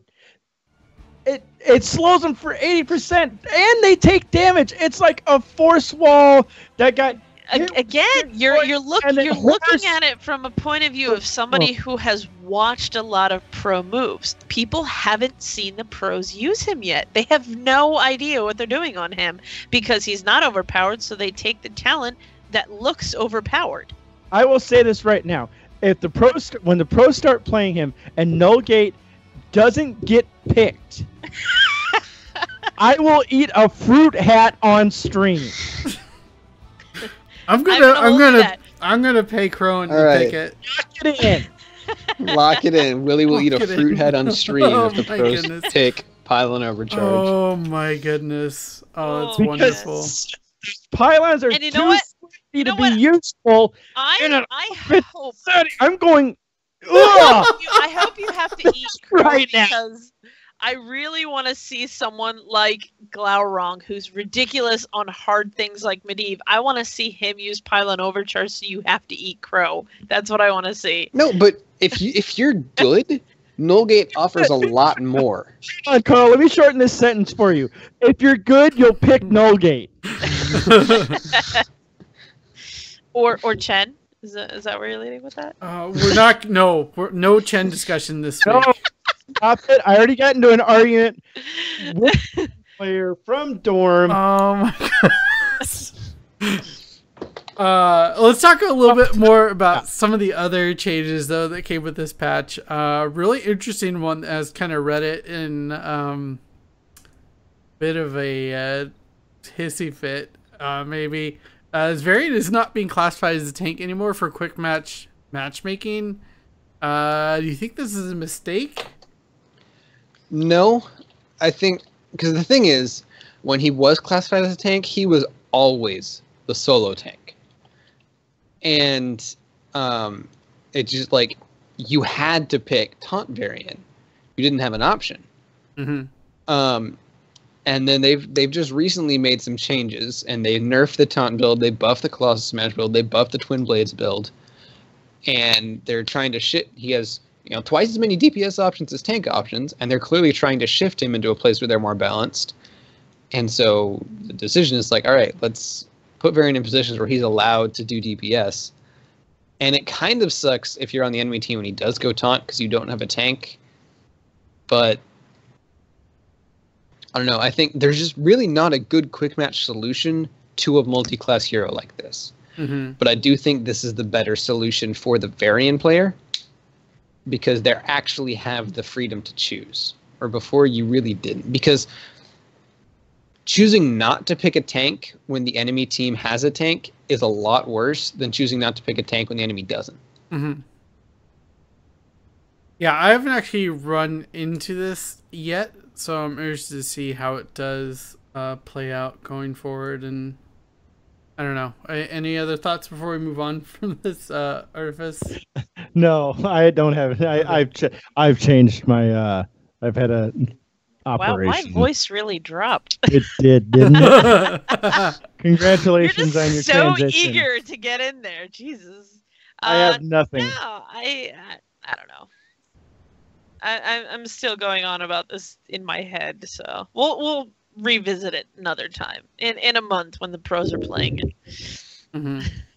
It slows them for 80%, and they take damage. It's like a force wall that got. Again, you're and then looking at it from a point of view of somebody who has watched a lot of pro moves. People haven't seen the pros use him yet. They have no idea what they're doing on him because he's not overpowered, so they take the talent that looks overpowered. I will say this right now: if the when the pros start playing him and Nullgate doesn't get picked, I will eat a fruit hat on stream. I'm I'm gonna do that. gonna pay Crone to All right. pick it. Get it in. Lock it in. Willie will eat a Lock it fruit in. head on stream Oh if the my pros goodness. pick Pylon Overcharge. Oh my goodness. Oh, that's Oh, wonderful. Pylons are And you know too what? sweaty You know to be what? useful. I hope I'm going. Ugh! I hope you have to eat crow Right now. because I really want to see someone like Glaurung, who's ridiculous on hard things like Medivh. I want to see him use Pylon Overcharge, so you have to eat crow. That's what I want to see. No, but if you're good, Nullgate offers a lot more. Hold on, Carl, let me shorten this sentence for you. If you're good, you'll pick Nullgate. Or Chen. Is that where you're leading with that? We're no Chen discussion this week. No, stop it. I already got into an argument with a player from Dorm. Oh my goodness. Let's talk a little bit more about some of the other changes though that came with this patch. Really interesting one as kind of read it in bit of a hissy fit, maybe. As Variant is not being classified as a tank anymore for quick matchmaking. Do you think this is a mistake? No, I think because the thing is, when he was classified as a tank, he was always the solo tank, and it just like you had to pick Taunt Varian. You didn't have an option. Mm-hmm. And then they've just recently made some changes, and they nerfed the Taunt build, they buffed the Colossus Smash build, they buffed the Twin Blades build, and they're trying to he has twice as many DPS options as tank options, and they're clearly trying to shift him into a place where they're more balanced. And so the decision is like, all right, let's put Varian in positions where he's allowed to do DPS. And it kind of sucks if you're on the enemy team when he does go Taunt because you don't have a tank. But I don't know. I think there's just really not a good quick match solution to a multi-class hero like this. Mm-hmm. But I do think this is the better solution for the Varian player because they actually have the freedom to choose. Or before you really didn't. Because choosing not to pick a tank when the enemy team has a tank is a lot worse than choosing not to pick a tank when the enemy doesn't. Mm-hmm. Yeah, I haven't actually run into this yet, so I'm interested to see how it does play out going forward. And I don't know. Any other thoughts before we move on from this Artifice? No, I don't have it. I've changed my. I've had a operation. Wow, my voice really dropped. It did, didn't it? Congratulations on your so transition. Eager to get in there, Jesus. I have nothing. No, I don't know. I'm still going on about this in my head, so we'll revisit it another time in a month when the pros are playing it. Mm-hmm.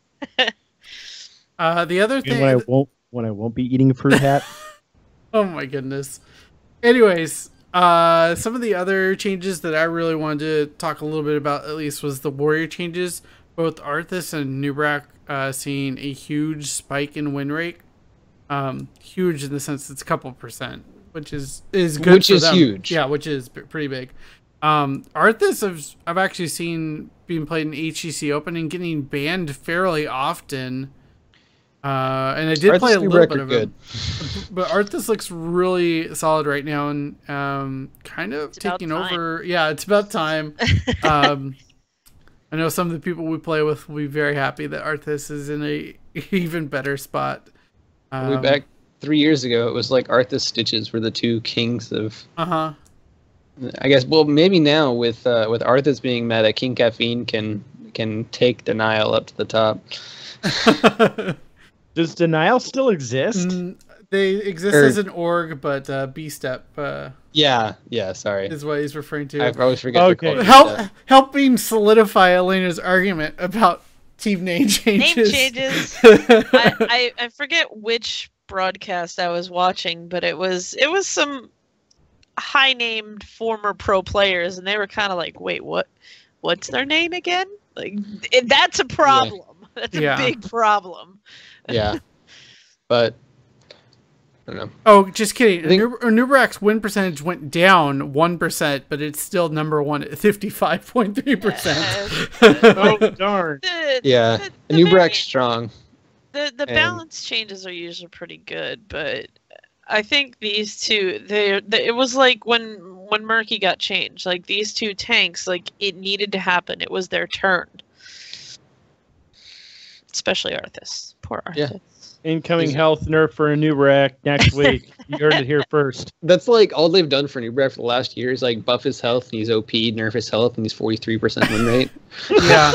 The other thing when I won't be eating a fruit hat. Oh my goodness. Anyways, some of the other changes that I really wanted to talk a little bit about, at least, was the warrior changes. Both Arthas and Nubrak seeing a huge spike in win rate. Huge in the sense it's a couple %, which is good. Which for is them. huge. Yeah, which is pretty big. Arthas I've actually seen being played in HCC Open and getting banned fairly often. And I did Arthas play a little bit of good. it. But Arthas looks really solid right now and kind of taking over. Yeah, it's about time. I know some of the people we play with will be very happy that Arthas is in a even better spot. Way back 3 years ago, it was like Arthas Stitches were the two kings of. I guess. Well, maybe now with Arthas being meta, King Caffeine can take Denial up to the top. Does Denial still exist? They exist as an org, but B-Step. Yeah. Sorry, is what he's referring to. I always forget. Okay. Helping solidify Elena's argument about team name changes. Name changes. I forget which broadcast I was watching, but it was some high-named former pro players, and they were kind of like, "Wait, what's their name again?" Like, that's a problem. Yeah. That's a big problem. Yeah, but I don't know. Oh, just kidding. Nubrak's win percentage went down 1%, but it's still number one at 55.3%. Oh darn! Nubrak's strong. The balance changes are usually pretty good, but I think these two, it was like when Murky got changed. Like these two tanks, like it needed to happen. It was their turn. Especially Arthas. Poor Arthas. Yeah. Incoming health nerf for a Nubrak next week. You heard it here first. That's like all they've done for Nubrak for the last year is like buff his health and he's OP, nerf his health and he's 43% win rate. Yeah.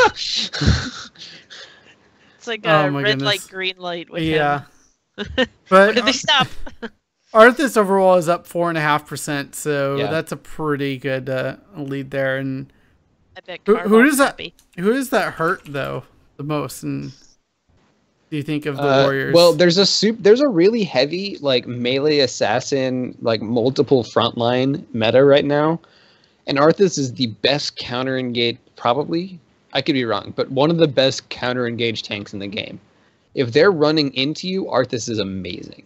It's like a red light, green light with him. But did they stop? Arthas overall is up 4.5%, so that's a pretty good lead there. And I bet who does that hurt though the most? And do you think of the Warriors? Well, there's a really heavy like melee assassin, like multiple frontline meta right now, and Arthas is the best counter engage. Probably, I could be wrong, but one of the best counter engage tanks in the game. If they're running into you, Arthas is amazing.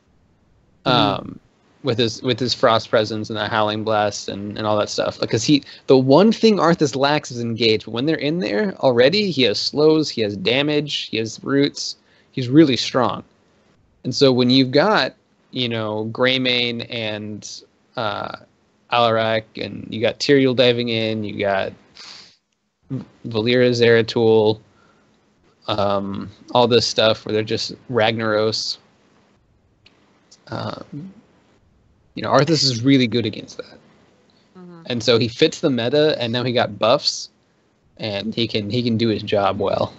With his frost presence and the howling blast and all that stuff. Because the one thing Arthas lacks is engage. But when they're in there already, he has slows, he has damage, he has roots. He's really strong. And so when you've got, Greymane and Alarak, and you got Tyrael diving in, you got Valeera Zeratul, all this stuff where they're just Ragnaros. Arthas is really good against that. And so he fits the meta, and now he got buffs, and he can do his job well.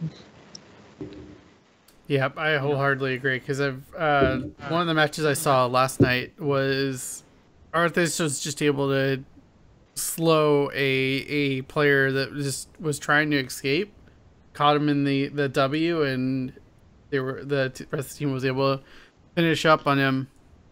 Yeah, I wholeheartedly agree because I've one of the matches I saw last night was Arthas was just able to slow a player that was trying to escape, caught him in the W, and the rest of the team was able to finish up on him.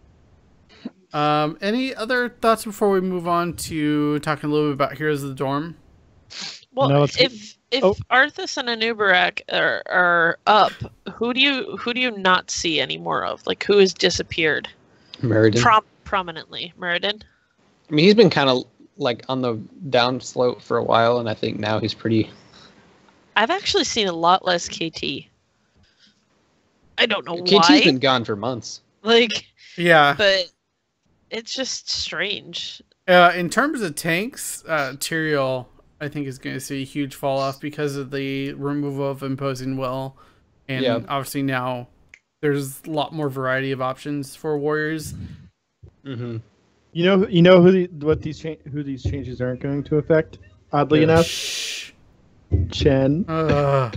Any other thoughts before we move on to talking a little bit about Heroes of the Dorm? Well, No, if Arthas and Anubarak are up, who do you not see any more of? Like, who has disappeared? Meriden. Prominently, Meriden. I mean, he's been kind of like on the down slope for a while, and I think now he's pretty. I've actually seen a lot less KT. I don't know KT's why. been gone for months. Like, Yeah. but it's just strange. In terms of tanks, Tyrael, I think, is going to see a huge fall off because of the removal of Imposing Will. And Yeah. obviously now there's a lot more variety of options for warriors. Mm-hmm. You know who these changes aren't going to affect? Oddly enough, Shh. Chen. Oh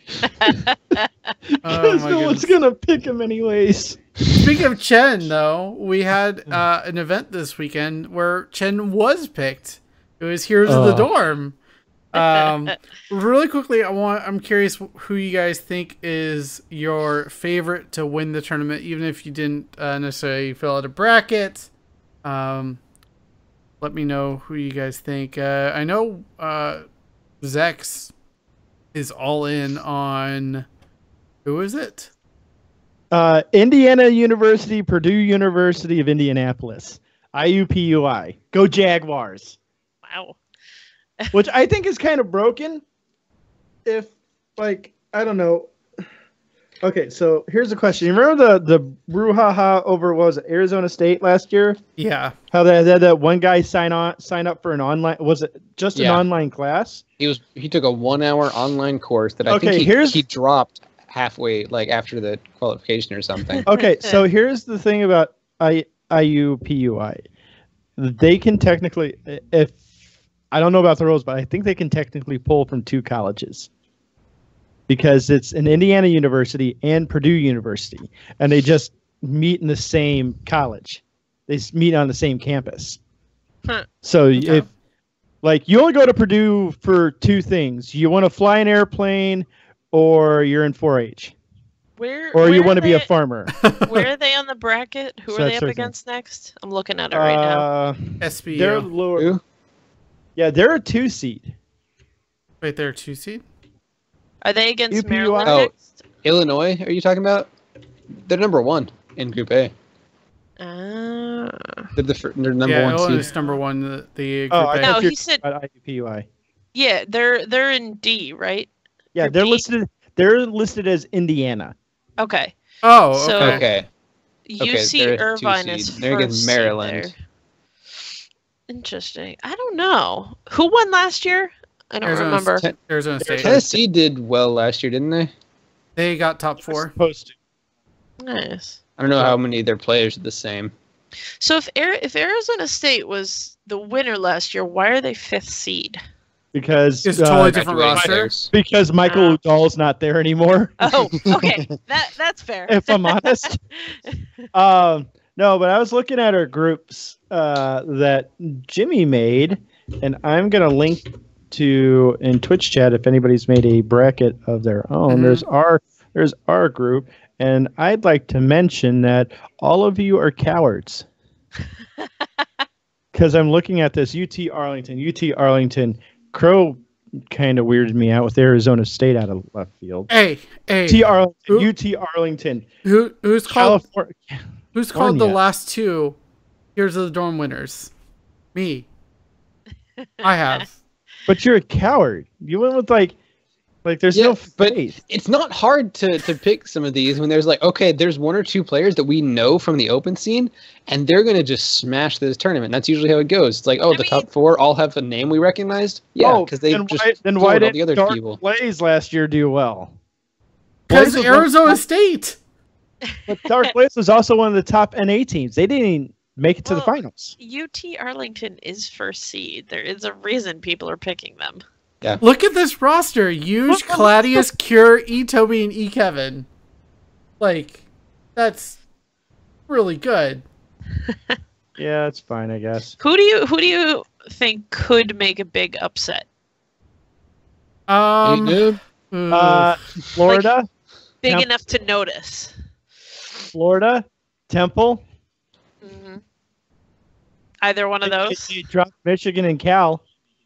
Because my no one's goodness. gonna pick him anyways. Speaking of Chen, though, we had an event this weekend where Chen was picked. It was Heroes of the Dorm. Really quickly, I'm curious who you guys think is your favorite to win the tournament, even if you didn't necessarily fill out a bracket. Let me know who you guys think. I know Zex is all in on, who is it? Indiana University, Purdue University of Indianapolis, IUPUI. Go Jaguars! Wow. Which I think is kind of broken. If, like, I don't know. Okay, so here's the question. You remember the brouhaha over, what was it, Arizona State last year? Yeah. How they had that one guy sign up for an online, was it just an online class? He took a 1 hour online course that I Okay, think he dropped halfway, like after the qualification or something. Okay, so here's the thing about IUPUI. They can technically, if I don't know about the rules, but I think they can technically pull from two colleges. Because it's an Indiana University and Purdue University, and they just meet in the same college. They meet on the same campus. Huh. So if, like, you only go to Purdue for two things: you want to fly an airplane, or you're in 4-H, or you want to be a farmer. Where are they on the bracket? Who So are they that's up right against next? I'm looking at it right now. SBU. They're lower. Who? Yeah, they're a 2 seed. Wait, they're a 2 seed? Are they against UPUI? Maryland Oh. next? Illinois, are you talking about? They're number 1 in Group A. They're number Yeah, 1 Illinois seed. is number 1. The Oh, Group I A. No, thought you he said- were talking about IUPUI. Yeah, they're in D, right? Yeah, They're they're B? listed. They're listed as Indiana. Okay. Oh, So- okay. Okay. UC they're a 2 Irvine seed. is They're against first Maryland. seed there. Interesting. I don't know. Who won last year? I don't Arizona remember. State. Arizona State. Tennessee did well last year, didn't they? They got top 4. Supposed to. Nice. I don't know how many of their players are the same. So if Arizona State was the winner last year, why are they 5th seed? Because It's a totally different Graduating roster. players. because Michael Udall's not there anymore. Oh, okay. That's fair. If I'm honest. No, but I was looking at our groups that Jimmy made, and I'm gonna link to in Twitch chat if anybody's made a bracket of their own. Mhm. There's our group, and I'd like to mention that all of you are cowards. Because I'm looking at this UT Arlington. Crow kind of weirded me out with Arizona State out of left field. Hey. UT Arlington, Who's called California. Who's called the California. last 2 Heroes of the Dorm winners? Me. I have. But you're a coward. You went with like there's no but faith. it's not hard to pick some of these when there's like, okay, there's 1 or 2 players that we know from the open scene, and they're going to just smash this tournament. That's usually how it goes. It's like, oh, the top 4 all have a name we recognized? Yeah, because they then just why floored all did the other Dark people. Blaze last year do well? Because Blaze was Arizona State. But Dark Blaze was also one of the top NA teams. They didn't even make it to the Well, finals. UT Arlington is first seed. There is a reason people are picking them. Look at this roster. Huge, Claudius, Cure, E-Toby, and E-Kevin. Like, that's really good. Yeah, it's fine, I guess. Who do you think could make a big upset? Florida, Big Temp- enough to notice. Florida, Temple. Hmm. Either one of those. They dropped Michigan and Cal.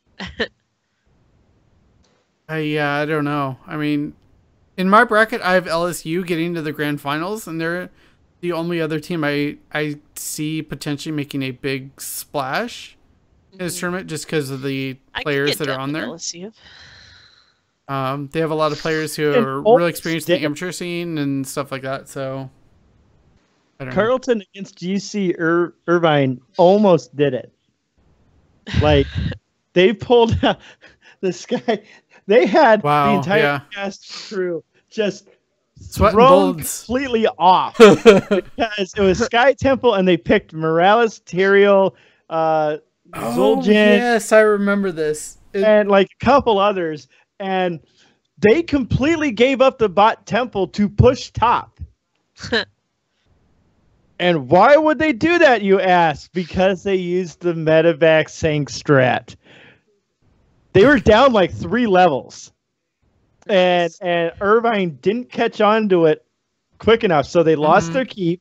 Yeah, I don't know. I mean, in my bracket, I have LSU getting to the grand finals, and they're the only other team I see potentially making a big splash in this tournament just because of the players that are on there. LSU. They have a lot of players who And are really experienced in the amateur scene and stuff like that. So, I don't know. Carleton against GC Irvine almost did it. Like, they pulled out the Sky. They had the entire cast crew just Sweat thrown and bullets. completely off because it was Sky Temple and they picked Morales, Tyrael, Zul'jin, yes, I remember this. and like a couple others, and they completely gave up the bot Temple to push top. And why would they do that, you ask? Because they used the Medevac Sank strat. They were down like 3 levels. And Irvine didn't catch on to it quick enough, so they lost their keep.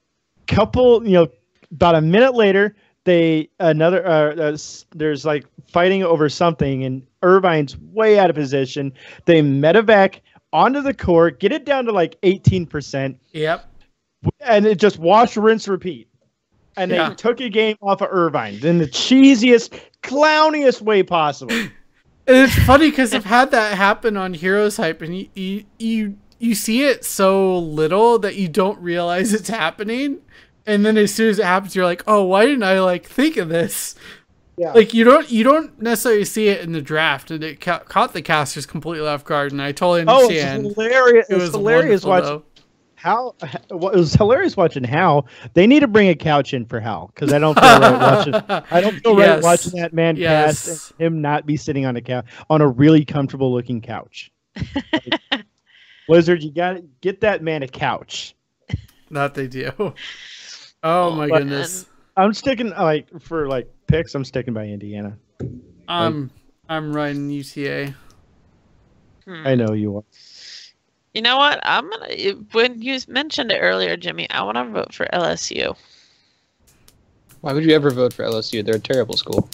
About a minute later, there's like fighting over something, and Irvine's way out of position. They medevac onto the core, get it down to like 18%. Yep. And it just wash, rinse, repeat. And they took a game off of Irvine in the cheesiest, clowniest way possible. And it's funny because I've had that happen on Heroes Hype, and you see it so little that you don't realize it's happening, and then as soon as it happens, you're like, "Oh, why didn't I think of this?" Yeah. Like you don't necessarily see it in the draft, and it caught the casters completely off guard, and I totally understand. Oh, it's hilarious! It was hilarious watching Hal. It was hilarious watching Hal. They need to bring a couch in for Hal because I don't feel right watching. I don't feel right watching that man cast and him not be sitting on a couch on a really comfortable looking couch. Blizzard, you got to get that man a couch. That they do. Oh my goodness! I'm sticking for picks. I'm sticking by Indiana. I'm riding UTA. I know you are. You know what? When you mentioned it earlier, Jimmy, I want to vote for LSU. Why would you ever vote for LSU? They're a terrible school.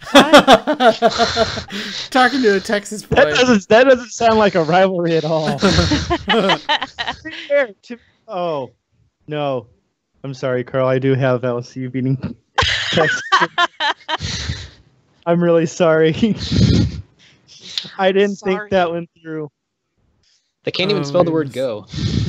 Talking to a Texas boy. That doesn't sound like a rivalry at all. Oh, no. I'm sorry, Carl. I do have LSU beating Texas. I'm really sorry. I didn't think that went through. They can't even spell the word go.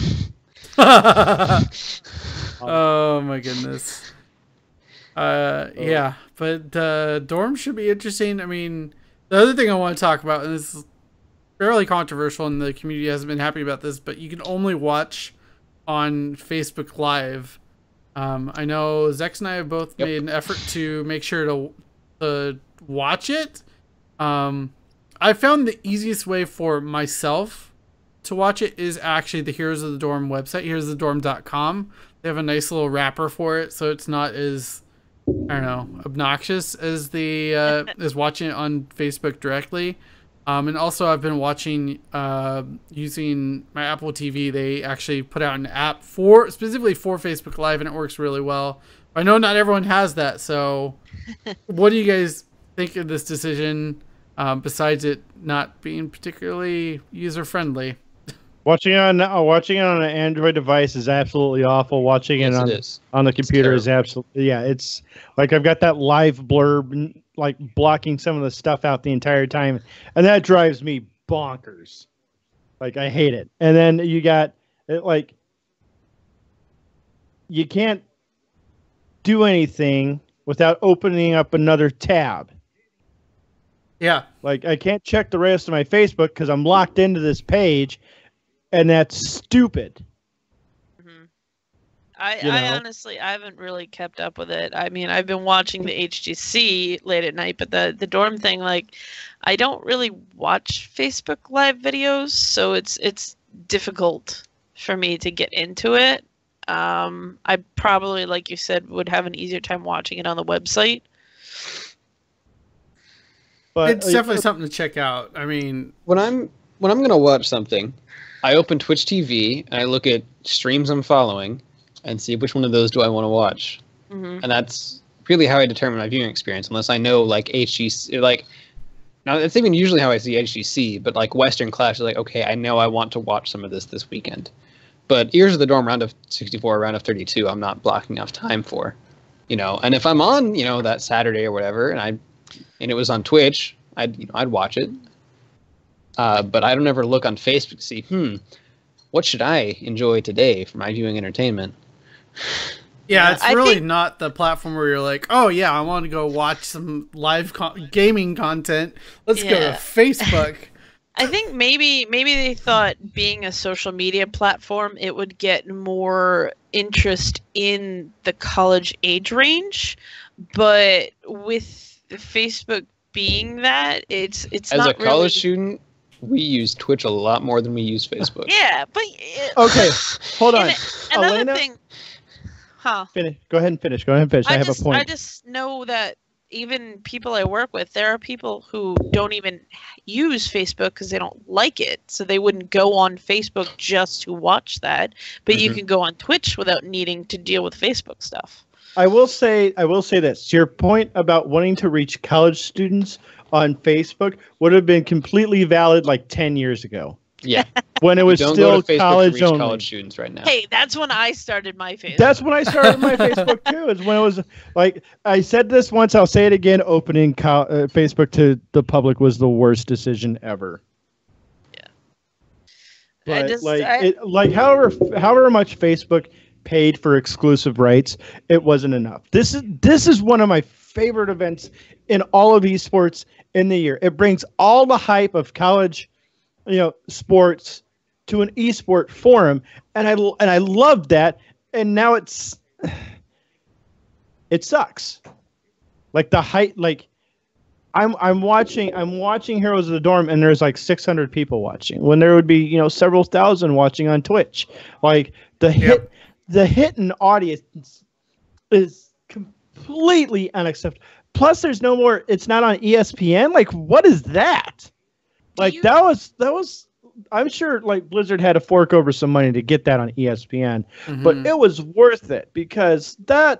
Oh my goodness. Yeah, but dorm should be interesting. I mean, the other thing I want to talk about, and this is fairly controversial, and the community hasn't been happy about this, but you can only watch on Facebook Live. I know Zex and I have both made an effort to make sure to watch it. I found the easiest way for myself to watch it is actually the Heroes of the Dorm website, heroesofthedorm.com. They have a nice little wrapper for it, so it's not as, I don't know, obnoxious as the as watching it on Facebook directly. And also I've been watching using my Apple TV. They actually put out an app specifically for Facebook Live, and it works really well. I know not everyone has that, so what do you guys think of this decision, besides it not being particularly user-friendly? Watching it on an Android device is absolutely awful. Watching it on the computer is absolutely, it's like I've got that live blurb like blocking some of the stuff out the entire time, and that drives me bonkers. Like, I hate it. And then you got it, like, you can't do anything without opening up another tab. Yeah. Like, I can't check the rest of my Facebook because I'm locked into this page, and that's stupid. I honestly, I haven't really kept up with it. I mean, I've been watching the HGC late at night, but the dorm thing, like, I don't really watch Facebook Live videos, so it's difficult for me to get into it. I probably, like you said, would have an easier time watching it on the website. But it's definitely something to check out. I mean, when I'm gonna watch something, I open Twitch TV and I look at streams I'm following and see which one of those do I want to watch. Mm-hmm. And that's really how I determine my viewing experience, unless I know, like, HGC, like, now that's even usually how I see HGC, but like Western Clash is like, okay, I know I want to watch some of this weekend. But Ears of the Dorm round of 64, round of 32, I'm not blocking enough time for, and if I'm on, that Saturday or whatever, and it was on Twitch, I'd watch it. But I don't ever look on Facebook to see, what should I enjoy today for my viewing entertainment? Yeah, it's really not the platform where you're like, oh yeah, I want to go watch some live gaming content. Let's go to Facebook. I think maybe they thought, being a social media platform, it would get more interest in the college age range, but with Facebook being that, it's as not a college really... student, we use Twitch a lot more than we use Facebook. Yeah, but okay, hold on. Another Elena? thing, huh? Finish. Go ahead and finish. I have a point. I just know that even people I work with, there are people who don't even use Facebook because they don't like it, so they wouldn't go on Facebook just to watch that. But you can go on Twitch without needing to deal with Facebook stuff. I will say this. Your point about wanting to reach college students on Facebook would have been completely valid like 10 years ago. Yeah. When it was still college only. College students right now. Hey, that's when I started my Facebook. That's when I started my Facebook too. Is when it was like, I said this once, I'll say it again. Opening Facebook to the public was the worst decision ever. Yeah. But however much Facebook paid for exclusive rights, it wasn't enough. This is one of my favorite events in all of esports in the year. It brings all the hype of college, sports to an esport forum, and I loved that. And now it sucks. Like the hype, like I'm watching Heroes of the Dorm, and there's like 600 people watching when there would be several thousand watching on Twitch. Like the hidden audience is completely unacceptable. Plus, there's no more. It's not on ESPN. Like, what is that? Like that was. I'm sure like Blizzard had to fork over some money to get that on ESPN, but it was worth it because that's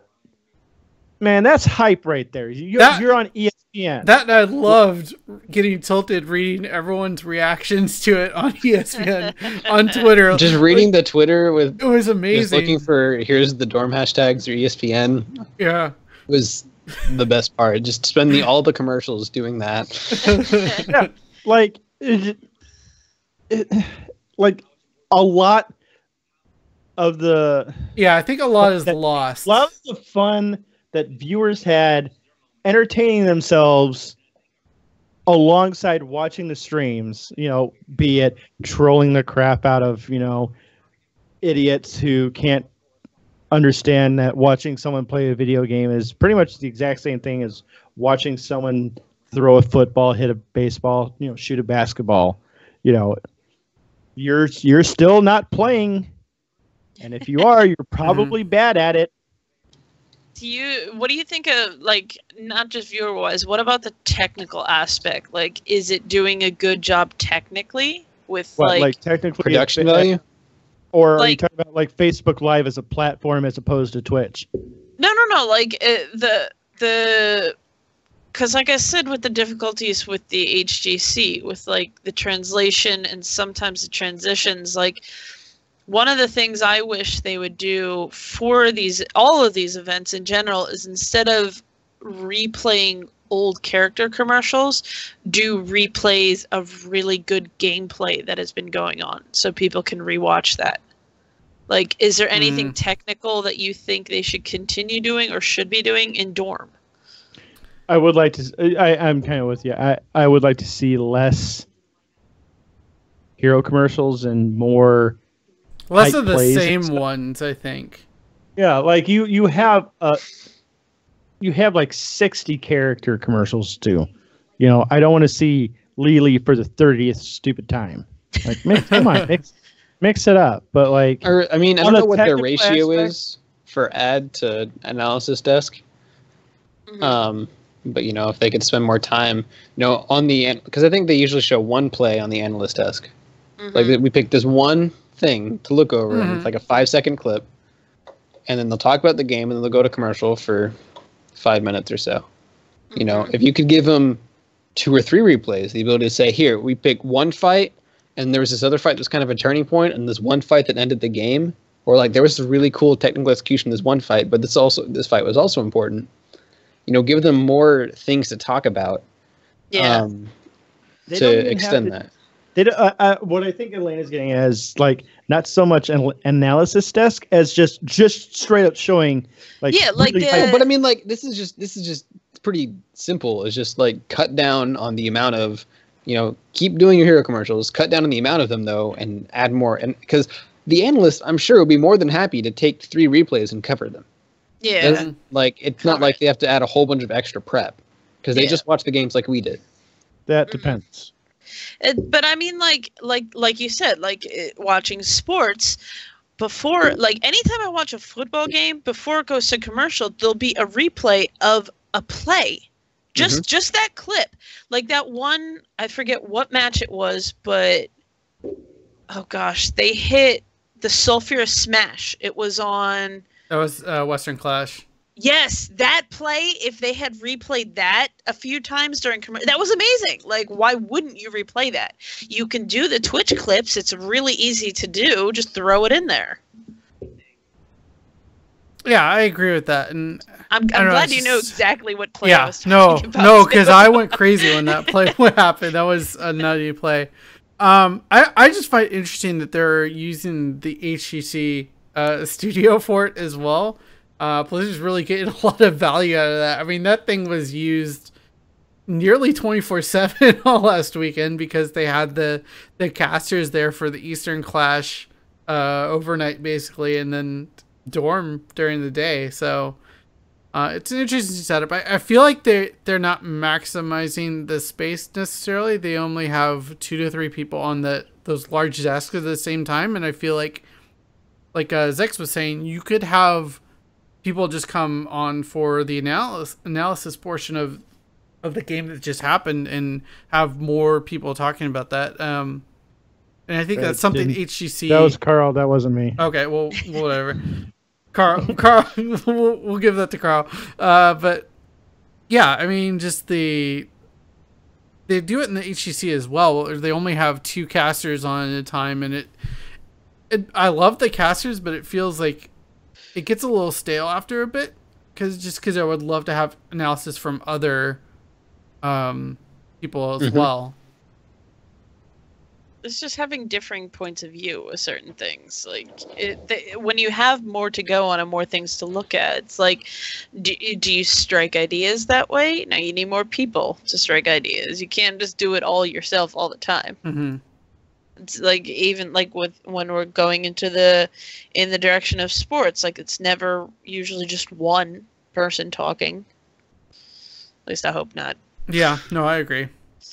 hype right there. You're on ESPN. That I loved getting tilted reading everyone's reactions to it on ESPN on Twitter. Just reading the Twitter it was amazing. Just looking for Here's the Dorm hashtags or ESPN. Yeah, was the best part. Just spending all the commercials doing that. Yeah, like like a lot of the. Yeah, I think a lot is lost. A lot of the fun that viewers had entertaining themselves alongside watching the streams, be it trolling the crap out of, idiots who can't understand that watching someone play a video game is pretty much the exact same thing as watching someone throw a football, hit a baseball, shoot a basketball. You're still not playing, and if you are, you're probably bad at it. What do you think of, like, not just viewer wise, what about the technical aspect? Like, is it doing a good job technically with like technically production value? Or are you talking about like Facebook Live as a platform as opposed to Twitch? No. Like because like I said, with the difficulties with the HGC, with like the translation and sometimes the transitions, like one of the things I wish they would do for all of these events in general is, instead of replaying old character commercials, do replays of really good gameplay that has been going on so people can rewatch that. Like, is there anything technical that you think they should continue doing or should be doing in Dorm? I would like to. I'm kind of with you. I would like to see less hero commercials and more less of the same ones, I think. Yeah, like you have like 60 character commercials too. You know, I don't want to see Lily for the 30th stupid time. Like, come on, mix it up. But like, Or I mean, I on don't a know what their technical ratio aspect- is for ad to analysis desk. But you know, if they could spend more time, you know, on the because I think they usually show one play on the analyst desk. Like we pick this one thing to look over, and it's like a 5-second clip, and then they'll talk about the game, and then they'll go to commercial for 5 minutes or so. You know, if you could give them 2 or 3 replays, the ability to say, here, we pick one fight, and there was this other fight that was kind of a turning point, and this one fight that ended the game, or like there was a really cool technical execution in this one fight, but this fight was also important. You know, give them more things to talk about. Yeah. They don't To even extend have to- that. what I think Elena's getting at is like not so much an analysis desk as just straight up showing like Yeah, like really the- high- But I mean, like this is just pretty simple. It's just like cut down on the amount of, you know, keep doing your hero commercials, cut down on the amount of them though, and add more. And because the analyst, I'm sure, would be more than happy to take 3 replays and cover them. Yeah. Doesn't- like it's not like they have to add a whole bunch of extra prep because they Yeah. just watch the games like we did. that depends. But I mean, like you said, like watching sports before, like anytime I watch a football game before it goes to commercial, there'll be a replay of a play, just that clip, like that one. I forget what match it was, but oh gosh, they hit the Sulfurous Smash. It was on. That was Western Clash. Yes, that play, if they had replayed that a few times during that was amazing. Like, why wouldn't you replay that? You can do the Twitch clips. It's really easy to do. Just throw it in there. Yeah, I agree with that. And I'm don't know, glad it's you know just- exactly what play I yeah, was talking about. no, too. because I went crazy when that play happened. That was a nutty play. I just find it interesting that they're using the HTC studio for it as well. Blizzard's really getting a lot of value out of that. I mean, that thing was used nearly 24/7 all last weekend because they had the casters there for the Eastern Clash overnight basically, and then Dorm during the day. So it's an interesting setup. I feel like they're not maximizing the space necessarily. They only have 2 to 3 people on those large desks at the same time, and I feel like Zex was saying, you could have people just come on for the analysis portion of the game that just happened and have more people talking about that. And I think that's something HGC. That was Carl. That wasn't me. Okay, well, whatever. Carl, we'll give that to Carl. But yeah, I mean, just they do it in the HGC as well. They only have 2 casters on at a time, and I love the casters, but it feels like it gets a little stale after a bit because I would love to have analysis from other people as well. It's just having differing points of view with certain things. Like when you have more to go on and more things to look at, it's like, do you strike ideas that way? No, you need more people to strike ideas. You can't just do it all yourself all the time. Mm-hmm. It's like even like when we're going in the direction of sports, like it's never usually just one person talking. At least I hope not. Yeah, no, I agree.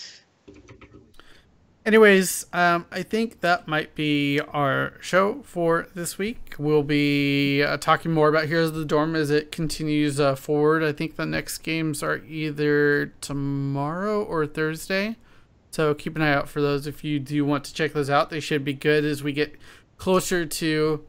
Anyways, I think that might be our show for this week. We'll be talking more about Heroes of the Dorm as it continues forward. I think the next games are either tomorrow or Thursday. So keep an eye out for those if you do want to check those out. They should be good as we get closer to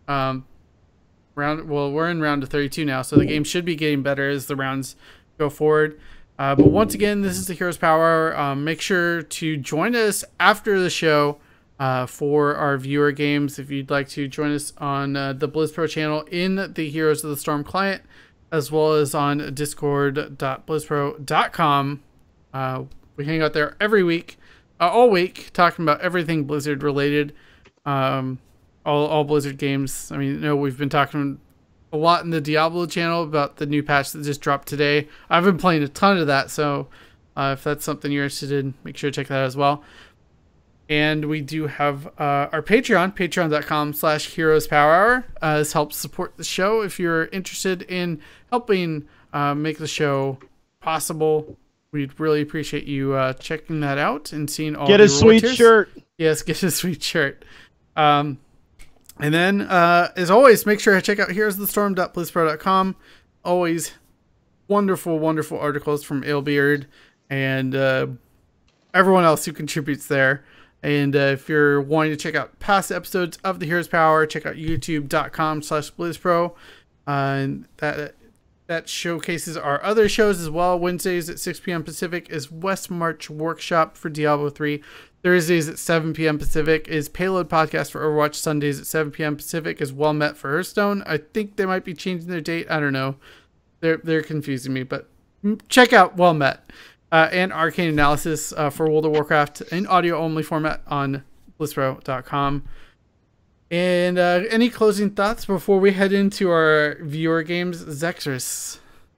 we're in round of 32 now, so the game should be getting better as the rounds go forward. But once again, this is the Heroes Power Hour. Make sure to join us after the show for our viewer games. If you'd like to join us on the BlizzPro channel in the Heroes of the Storm client, as well as on discord.blizzpro.com. We hang out there every week, all week, talking about everything Blizzard related, all Blizzard games. I mean, we've been talking a lot in the Diablo channel about the new patch that just dropped today. I've been playing a ton of that, so if that's something you're interested in, make sure to check that out as well. And we do have our Patreon, patreon.com/heroespowerhour. This helps support the show. If you're interested in helping make the show possible, we'd really appreciate you checking that out and seeing all Get the a sweet tiers. shirt. Yes, get a sweet shirt. And then, as always, make sure to check out heroesofthestorm.blizzpro.com. Always wonderful, wonderful articles from Alebeard and everyone else who contributes there. And if you're wanting to check out past episodes of The Heroes Power, check out youtube.com/BlizzPro. And that showcases our other shows as well. Wednesdays at 6 p.m. Pacific is West March Workshop for Diablo 3. Thursdays at 7 p.m. Pacific is Payload Podcast for Overwatch. Sundays at 7 p.m. Pacific is Well Met for Hearthstone. I think they might be changing their date. I don't know. They're confusing me, but check out Well Met. And Arcane Analysis for World of Warcraft in audio-only format on BlizzPro.com. And any closing thoughts before we head into our viewer games? Zexris.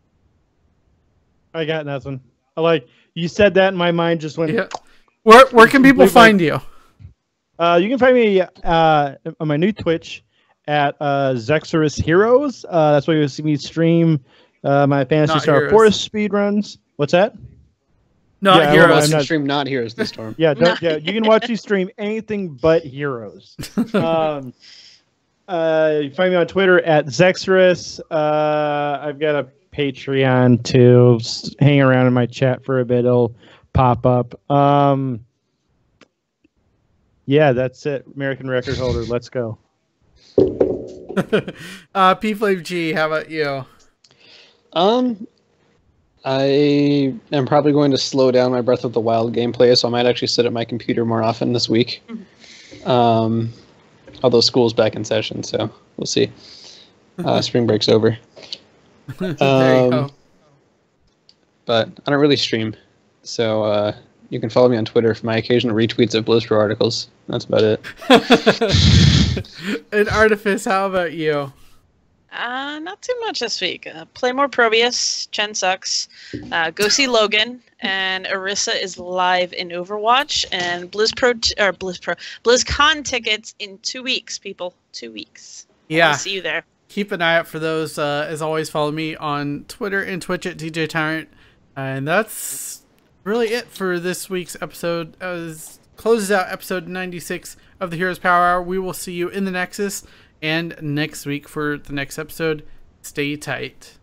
I got nothing. You said that, and my mind just went. Yeah. Where can people find you? You can find me on my new Twitch at Zexris Heroes. That's where you'll see me stream my Phantasy Not Star Heroes. Forest speedruns. What's that? Not Yeah, Heroes. I'm not- Stream not Heroes of the Storm. Yeah, you can watch me stream anything but Heroes. You can find me on Twitter at Zexris. I've got a Patreon to hang around in my chat for a bit. It'll pop up. Yeah, that's it. American record holder. Let's go. P Flave G, how about you? I am probably going to slow down my Breath of the Wild gameplay, so I might actually sit at my computer more often this week. Although school's back in session, so we'll see. Spring break's over. There you go. But I don't really stream, so you can follow me on Twitter for my occasional retweets of BlizzPro articles. That's about it. And Artifice, how about you? Not too much this week. Play more Probius. Chen sucks. Go see Logan. And Orisa is live in Overwatch. And BlizzCon tickets in 2 weeks, people. 2 weeks. Yeah. I'll see you there. Keep an eye out for those. As always, follow me on Twitter and Twitch at DJ Tyrant. And that's really it for this week's episode. Closes out episode 96 of the Heroes Power Hour. We will see you in the Nexus and next week for the next episode. Stay tight.